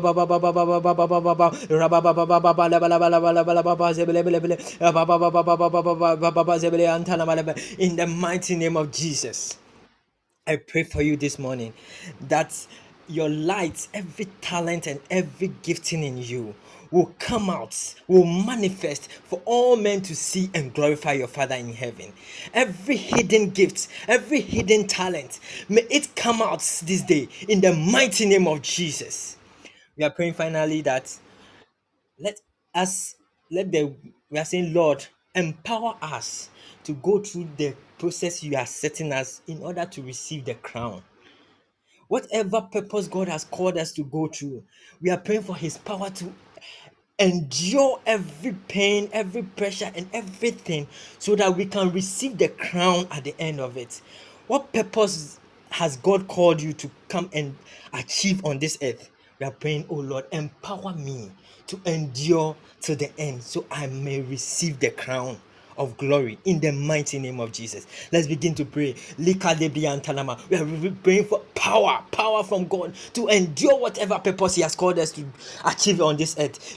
the mighty name of Jesus, I pray for you this morning that your light, every talent and every gifting in you will come out, will manifest for all men to see and glorify your Father in heaven. Every hidden gift, every hidden talent, may it come out this day in the mighty name of Jesus. We are praying finally that let us, let the, we are saying, Lord, empower us to go through the process you are setting us in order to receive the crown. Whatever purpose God has called us to go through, we are praying for His power to endure every pain, every pressure, and everything so that we can receive the crown at the end of it. What purpose has God called you to come and achieve on this earth? We are praying, oh Lord, empower me to endure to the end so I may receive the crown of glory in the mighty name of Jesus. Let's begin to pray. We are praying for power, power from God to endure whatever purpose He has called us to achieve on this earth.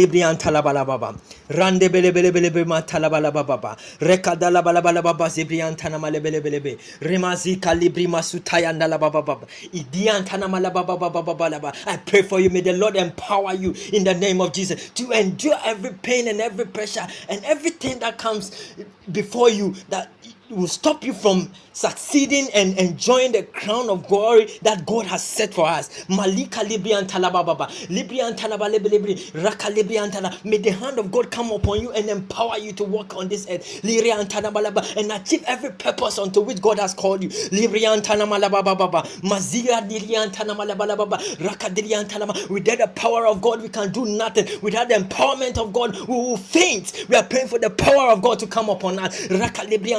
Rande bele bele bele bele matalabala baba. Rekadala bala bala baba zibrian tanamale bele bele bele. Remazi kalibri masutaya ndala baba baba. Idian tanamala baba baba baba. I pray for you. May the Lord empower you in the name of Jesus to endure every pain and every pressure and everything that comes before you that will stop you from succeeding and enjoying the crown of glory that God has set for us. Malika Librian Talababa, Librian Talabalibri, Raka Librian Tala. May the hand of God come upon you and empower you to walk on this earth. Librian Tanabalaba and achieve every purpose unto which God has called you. Librian Tanamalababa, Mazia Dilian Tanamalabalaba, Raka Dilian Tanama. Without the power of God, we can do nothing. Without the empowerment of God, we will faint. We are praying for the power of God to come upon us. Raka Librian Talabala.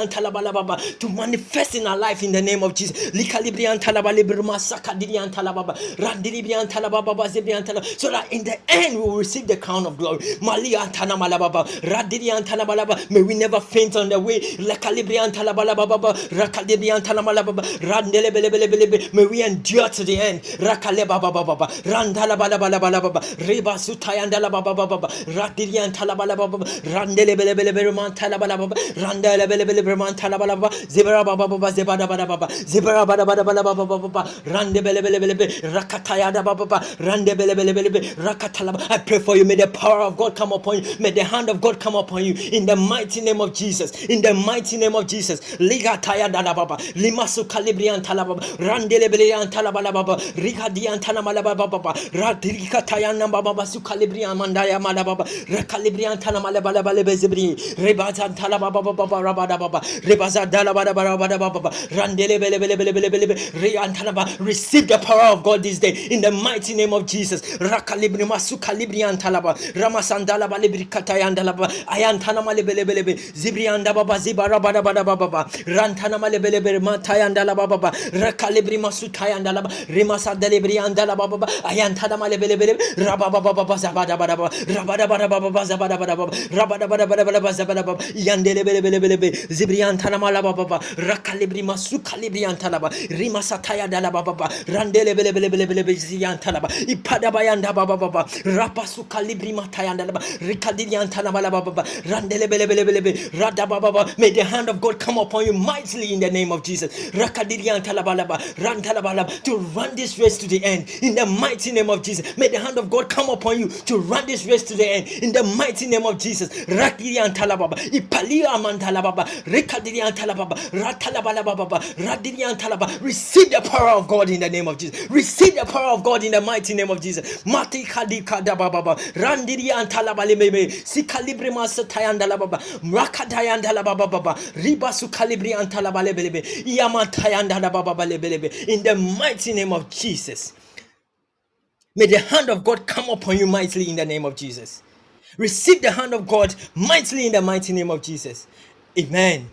to manifest in our life in the name of Jesus. Likalibrian talaba librima sakadirian talababa randirian talababa zebrian talaba, so that in the end we will receive the crown of glory. Malia tanamalababa radirian talabalaba, may we never faint on the way. Lekalibrian talabalababa rakalibrian talamalababa randelebelebelebelebe, may we endure to the end. Rakalebababa randalabalabalababa reba sutayandalababa radirian talabalababa randelebelebelebelebe talabalababa randelebelebelebelebe talabalababa zebra baba zebada baba baba zebra bada bada baba baba rande bele bele bele rakataya da baba rande bele bele bele rakatala. I pray for you, may the power of God come upon you, may the hand of God come upon you in the mighty name of Jesus, in the mighty name of Jesus. Ligataya da baba limasu kalibrian talababa randele bele an talabala baba rigadian tanamala baba radikataya na baba su kalibrian mandaya mala baba rekalibrian tanamala bala bala bezibri rebazan talababa baba rabada baba rebaza dala bada bada bada baba randele bele bele bele bele bele riantanaba. Receive the power of God this day in the mighty name of Jesus. Rakalibri masu kalibrian talaba ramasandala balibri katayandalaba ayantana male bele bele bele zibrianda baba zibara bada bada baba rantana male bele bele matayandala baba rakalibri masu tayandala rimasa delibri andala baba ayantana male bele bele rababa baba zabada bada baba rabada bada baba zabada bada baba rabada bada bada baba zabada baba yandele bele bele bele zibrian tanamala baba rakalibri masu kalibrian talaba rimasataya dala baba randele bele bele bele bele ziyan talaba ipada bayanda baba baba rapasu kalibri matayanda baba rikadirian tanamala baba randele bele bele bele rada baba. May the hand of God come upon you mightily in the name of Jesus. Rakadirian talabalaba rantalabalaba, to run this race to the end in the mighty name of Jesus. May the hand of God come upon you to run this race to the end in the mighty name of Jesus. Rakirian talababa ipalia mantalababa rekadirian talababa ratalabalababa radirian talaba. Receive the power of God in the name of Jesus. Receive the power of God in the mighty name of Jesus. Mati kadika dababa randirian talabalebe sikalibre masatayandalababa rakatayandalababa ribasu kalibri antalabalebelebe yamatayandalababa lebelebe. In the mighty name of Jesus, may the hand of God come upon you mightily in the name of Jesus. Receive the hand of God mightily in the mighty name of Jesus. Amen.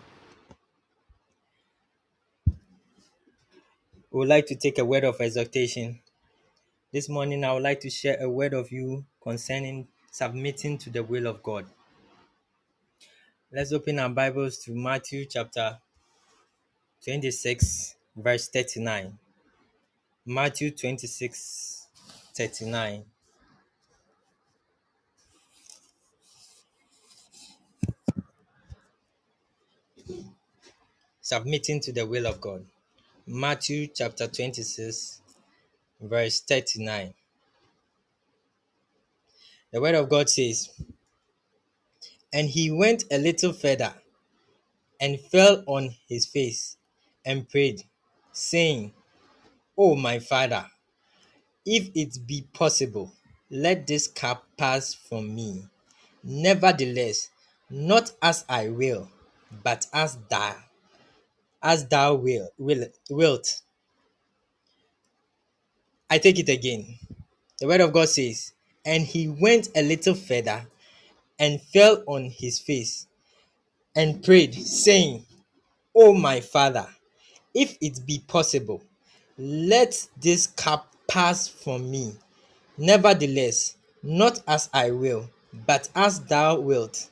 We would like to take a word of exhortation. This morning, I would like to share a word of you concerning submitting to the will of God. Let's open our Bibles to Matthew chapter twenty-six, verse thirty-nine. Matthew twenty-six, thirty-nine. Submitting to the will of God. Matthew chapter twenty-six, verse thirty-nine. The word of God says, "And he went a little further and fell on his face and prayed, saying, O my Father, if it be possible, let this cup pass from me. Nevertheless, not as I will, but as thou, as thou will, will, wilt." I take it again. The word of God says, "And he went a little further and fell on his face and prayed, saying, O my Father, if it be possible, let this cup pass from me. Nevertheless, not as I will, but as thou wilt."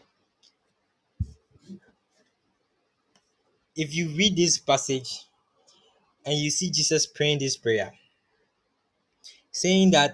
If you read this passage and you see Jesus praying this prayer, saying that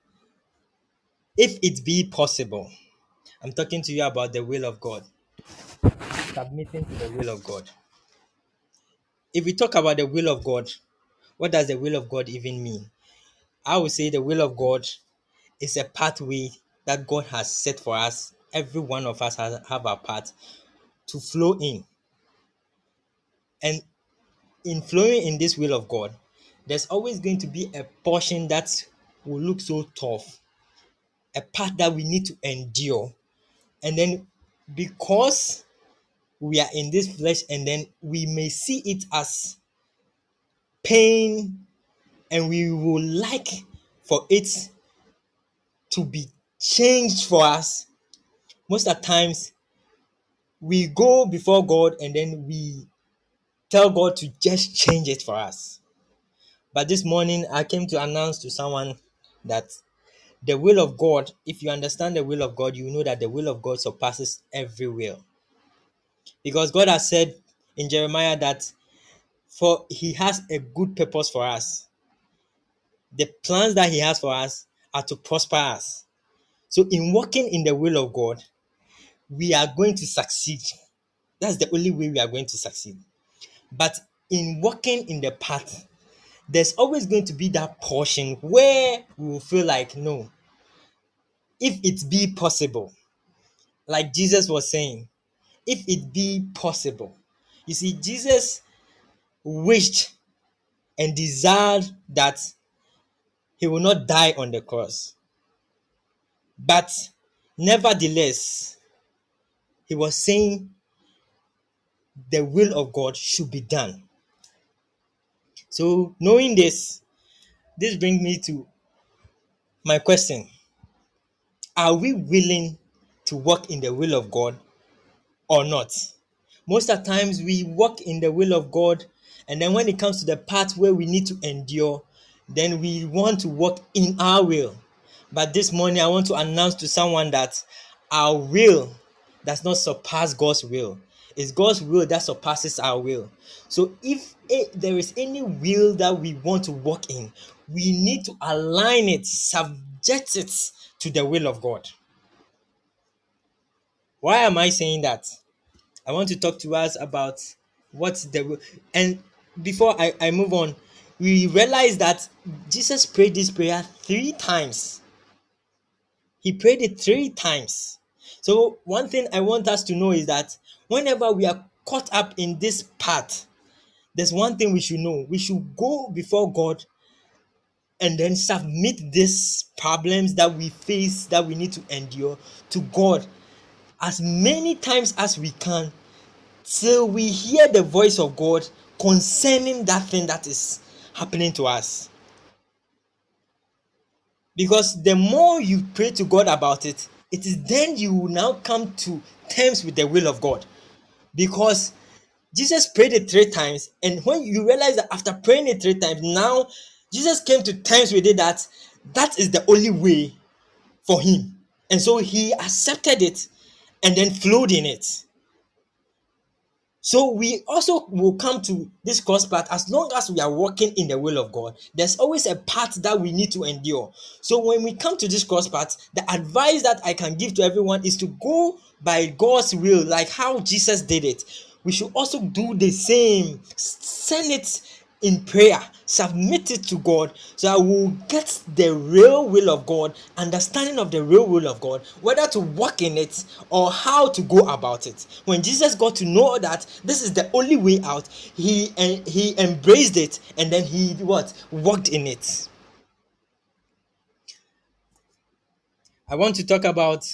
if it be possible, I'm talking to you about the will of God, submitting to the will of God. If we talk about the will of God, what does the will of God even mean? I would say the will of God is a pathway that God has set for us. Every one of us has have a path to flow in. And in flowing in this will of God, there's always going to be a portion that will look so tough, a path that we need to endure. And then because we are in this flesh, and then we may see it as pain, and we would like for it to be changed for us. Most of the times we go before God and then we tell God to just change it for us. But this morning, I came to announce to someone that the will of God, if you understand the will of God, you know that the will of God surpasses every will. Because God has said in Jeremiah that for he has a good purpose for us. The plans that he has for us are to prosper us. So in walking in the will of God, we are going to succeed. That's the only way we are going to succeed. But in walking in the path, there's always going to be that portion where we will feel like, no, if it be possible, like Jesus was saying, if it be possible. You see, Jesus wished and desired that he will not die on the cross. But nevertheless, he was saying the will of God should be done. So, knowing this, this brings me to my question. Are we willing to walk in the will of God or not? Most of the times we walk in the will of God, and then when it comes to the part where we need to endure, then we want to walk in our will. But this morning I want to announce to someone that our will does not surpass God's will. It's God's will that surpasses our will. So if it, there is any will that we want to walk in, we need to align it, subject it to the will of God. Why am I saying that? I want to talk to us about what the will. And before I, I move on, we realize that Jesus prayed this prayer three times. He prayed it three times. So one thing I want us to know is that whenever we are caught up in this path, there's one thing we should know. We should go before God and then submit these problems that we face, that we need to endure, to God as many times as we can, till we hear the voice of God concerning that thing that is happening to us. Because the more you pray to God about it, it is then you will now come to terms with the will of God. Because Jesus prayed it three times, and when you realize that after praying it three times, now Jesus came to terms with it that that is the only way for him. And so he accepted it and then flowed in it. So we also will come to this cross path. As long as we are walking in the will of God, there's always a path that we need to endure. So when we come to this cross path, the advice that I can give to everyone is to go by God's will, like how Jesus did it. We should also do the same. Send it in prayer, submit it to God, so that we'll get the real will of God, understanding of the real will of God, whether to walk in it or how to go about it. When Jesus got to know that this is the only way out, he and he embraced it, and then he what walked in it. I want to talk about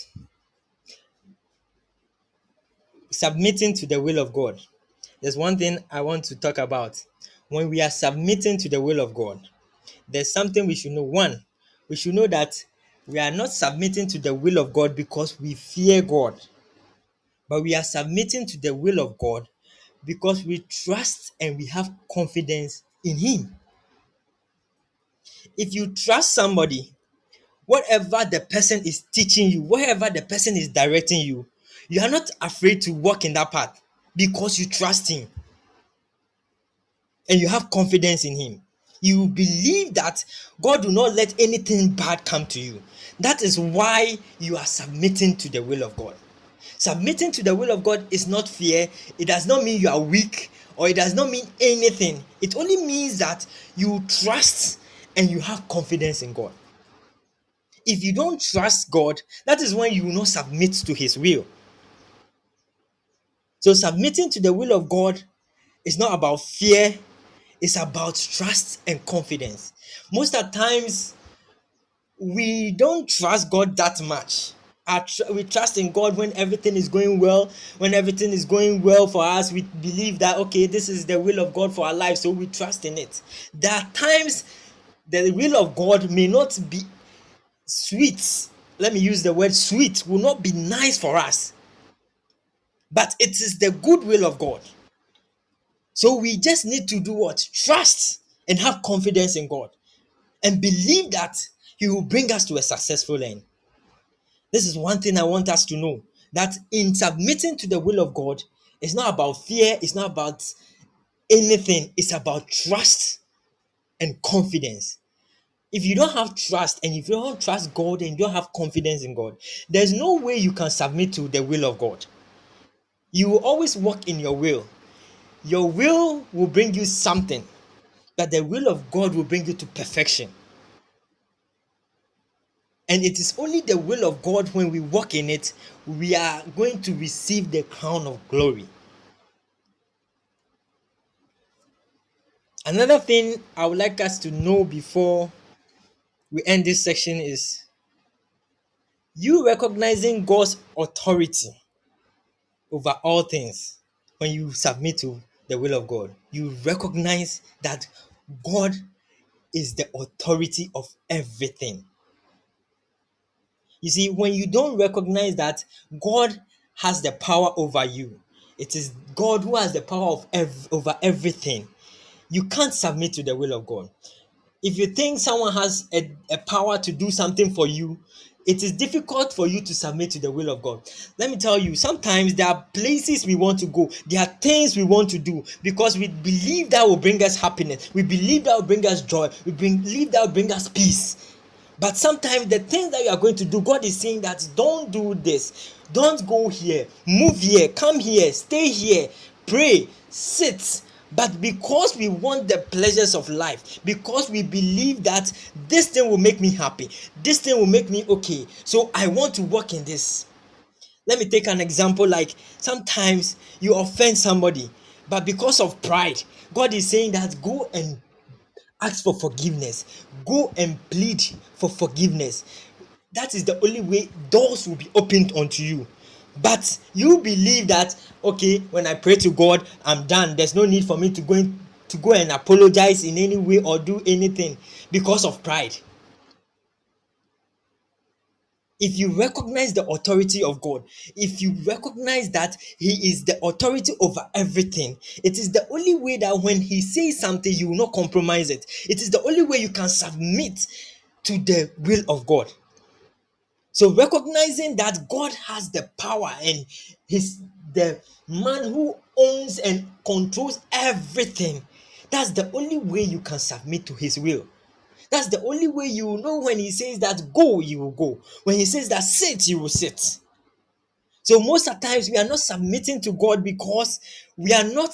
submitting to the will of God. There's one thing I want to talk about. When we are submitting to the will of God, there's something we should know. One, we should know that we are not submitting to the will of God because we fear God, but we are submitting to the will of God because we trust and we have confidence in Him. If you trust somebody, whatever the person is teaching you, wherever the person is directing you, you are not afraid to walk in that path because you trust Him and you have confidence in Him. You believe that God will not let anything bad come to you. That is why you are submitting to the will of God. Submitting to the will of God is not fear. It does not mean you are weak, or it does not mean anything. It only means that you trust and you have confidence in God. If you don't trust God, that is when you will not submit to His will. So submitting to the will of God is not about fear. It's about trust and confidence. Most of the times, we don't trust God that much. Tr- we trust in God when everything is going well. When everything is going well for us, we believe that, okay, this is the will of God for our life, so we trust in it. There are times the will of God may not be sweet. Let me use the word sweet, will not be nice for us. but it is the good will of God. So we just need to do what? Trust and have confidence in God and believe that He will bring us to a successful end. This is one thing I want us to know, that in submitting to the will of God, it's not about fear, it's not about anything, it's about trust and confidence. If you don't have trust and if you don't trust God and you don't have confidence in God, there's no way you can submit to the will of God. You will always walk in your will. Your will will bring you something, but the will of God will bring you to perfection. And it is only the will of God, when we walk in it, we are going to receive the crown of glory. Another thing I would like us to know before we end this section is you recognizing God's authority over all things. When you submit to the will of God, you recognize that God is the authority of everything. You see, when you don't recognize that God has the power over you, it is God who has the power of ev- over everything. You can't submit to the will of God. If you think someone has a, a power to do something for you, it is difficult for you to submit to the will of God. Let me tell you, sometimes there are places we want to go, there are things we want to do because we believe that will bring us happiness, we believe that will bring us joy, we believe that will bring us peace. But sometimes the things that you are going to do, God is saying that don't do this, don't go here, move here, come here, stay here, pray, sit. But because we want the pleasures of life, because we believe that this thing will make me happy, this thing will make me okay, so I want to work in this. Let me take an example. Like sometimes you offend somebody, but because of pride, God is saying that go and ask for forgiveness, go and plead for forgiveness. That is the only way doors will be opened unto you. But you believe that, okay, when I pray to God, I'm done, there's no need for me to go in, to go and apologize in any way or do anything because of pride. If you recognize the authority of God, if you recognize that He is the authority over everything, it is the only way that when He says something, you will not compromise it. It is the only way you can submit to the will of God. So recognizing that God has the power and He's the man who owns and controls everything, that's the only way you can submit to His will. That's the only way you will know when He says that go, you will go. When He says that sit, you will sit. So most of the times we are not submitting to God because we are not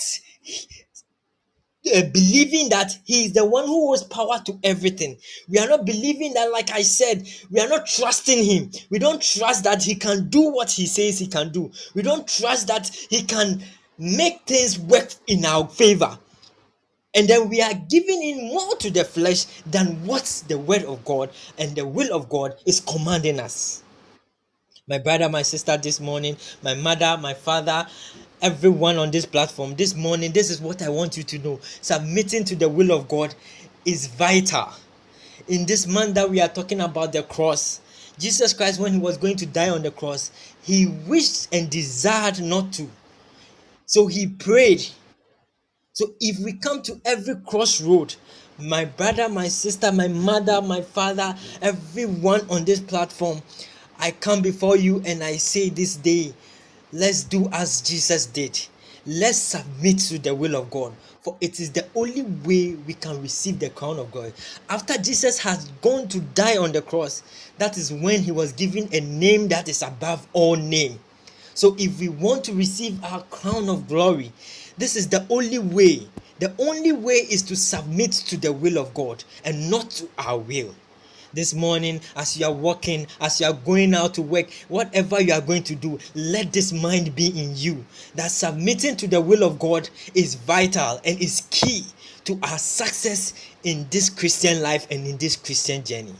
uh, believing that He is the one who has power to everything. We are not believing that, like I said, we are not trusting Him. We don't trust that He can do what He says He can do. We don't trust that He can make things work in our favor. And then we are giving in more to the flesh than what the word of God and the will of God is commanding us. My brother, my sister, this morning, my mother, my father, everyone on this platform, this morning, this is what I want you to know. Submitting to the will of God is vital. In this month that we are talking about the cross, Jesus Christ, when He was going to die on the cross, He wished and desired not to. So He prayed. So if we come to every crossroad, my brother, my sister, my mother, my father, everyone on this platform, I come before you and I say this day, let's do as Jesus did. Let's submit to the will of God, for it is the only way we can receive the crown of God. After Jesus has gone to die on the cross, that is when He was given a name that is above all name. So if we want to receive our crown of glory, this is the only way. The only way is to submit to the will of God and not to our will. This morning, as you are walking, as you are going out to work, whatever you are going to do, let this mind be in you, that submitting to the will of God is vital and is key to our success in this Christian life and in this Christian journey.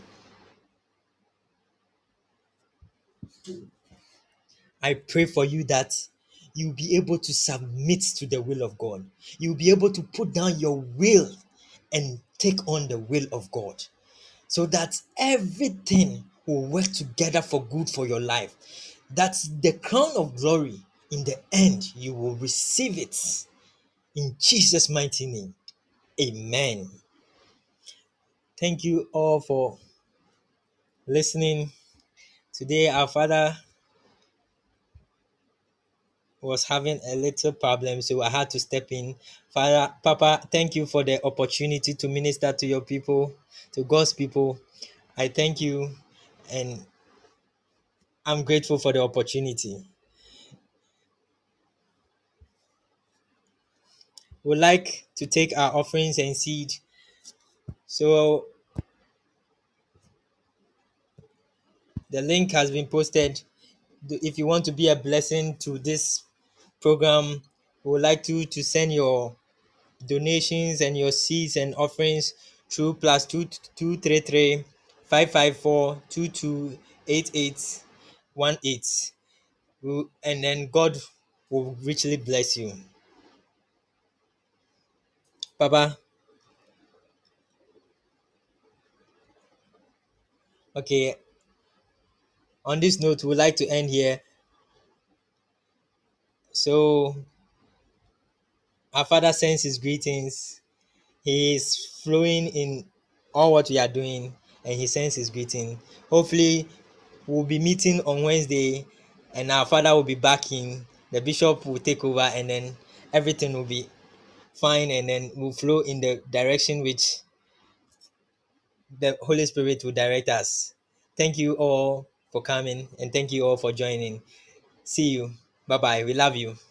I pray for you that you'll be able to submit to the will of God. You'll be able to put down your will and take on the will of God, so that everything will work together for good for your life. That the crown of glory In the end, you will receive it in Jesus' mighty name. Amen. Thank you all for listening. Today, our father was having a little problem, so I had to step in. Father, Papa, thank you for the opportunity to minister to your people, to God's people. I thank you, and I'm grateful for the opportunity. We'd like to take our offerings and seed. So the link has been posted. If you want to be a blessing to this program, we would like you to send your donations and your seeds and offerings through plus two two three three five five four two two eight eight one eight. And then God will richly bless you. Papa, okay, on this note, we'd like to end here. So our father sends his greetings. He is flowing in all what we are doing, and he sends his greeting. Hopefully, we'll be meeting on Wednesday, and our father will be back in. The bishop will take over, and then everything will be fine, and then we'll flow in the direction which the Holy Spirit will direct us. Thank you all for coming, and thank you all for joining. See you. Bye bye. We love you.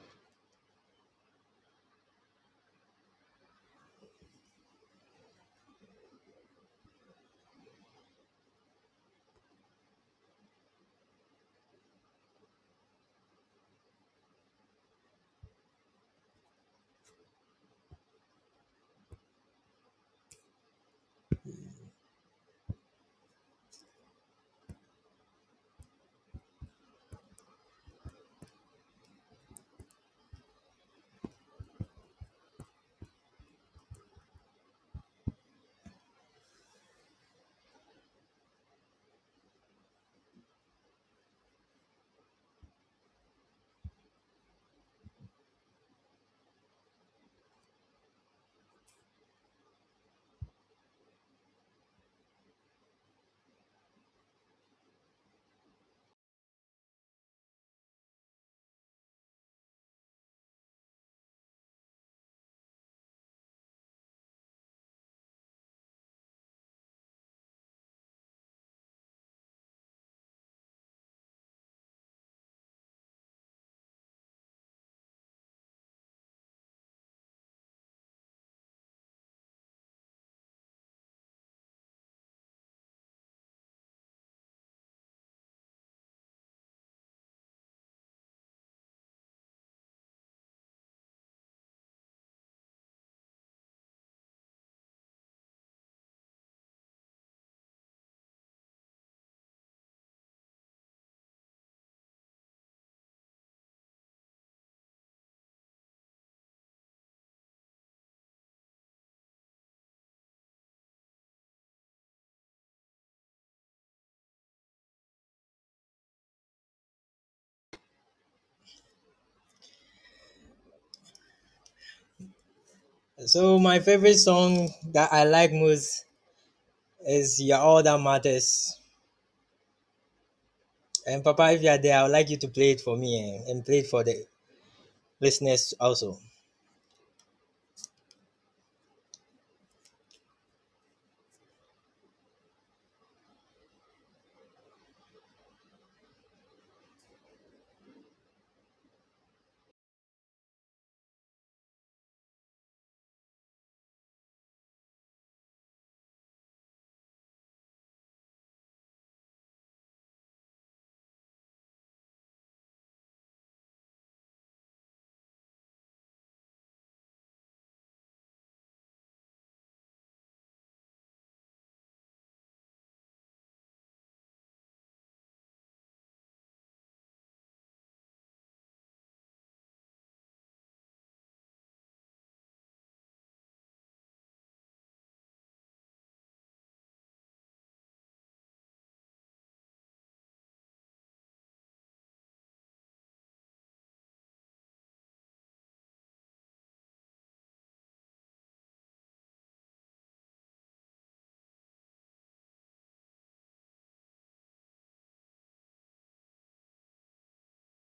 So my favorite song that I like most is "You're All That Matters." And Papa, if you are there, I would like you to play it for me, and, and play it for the listeners also.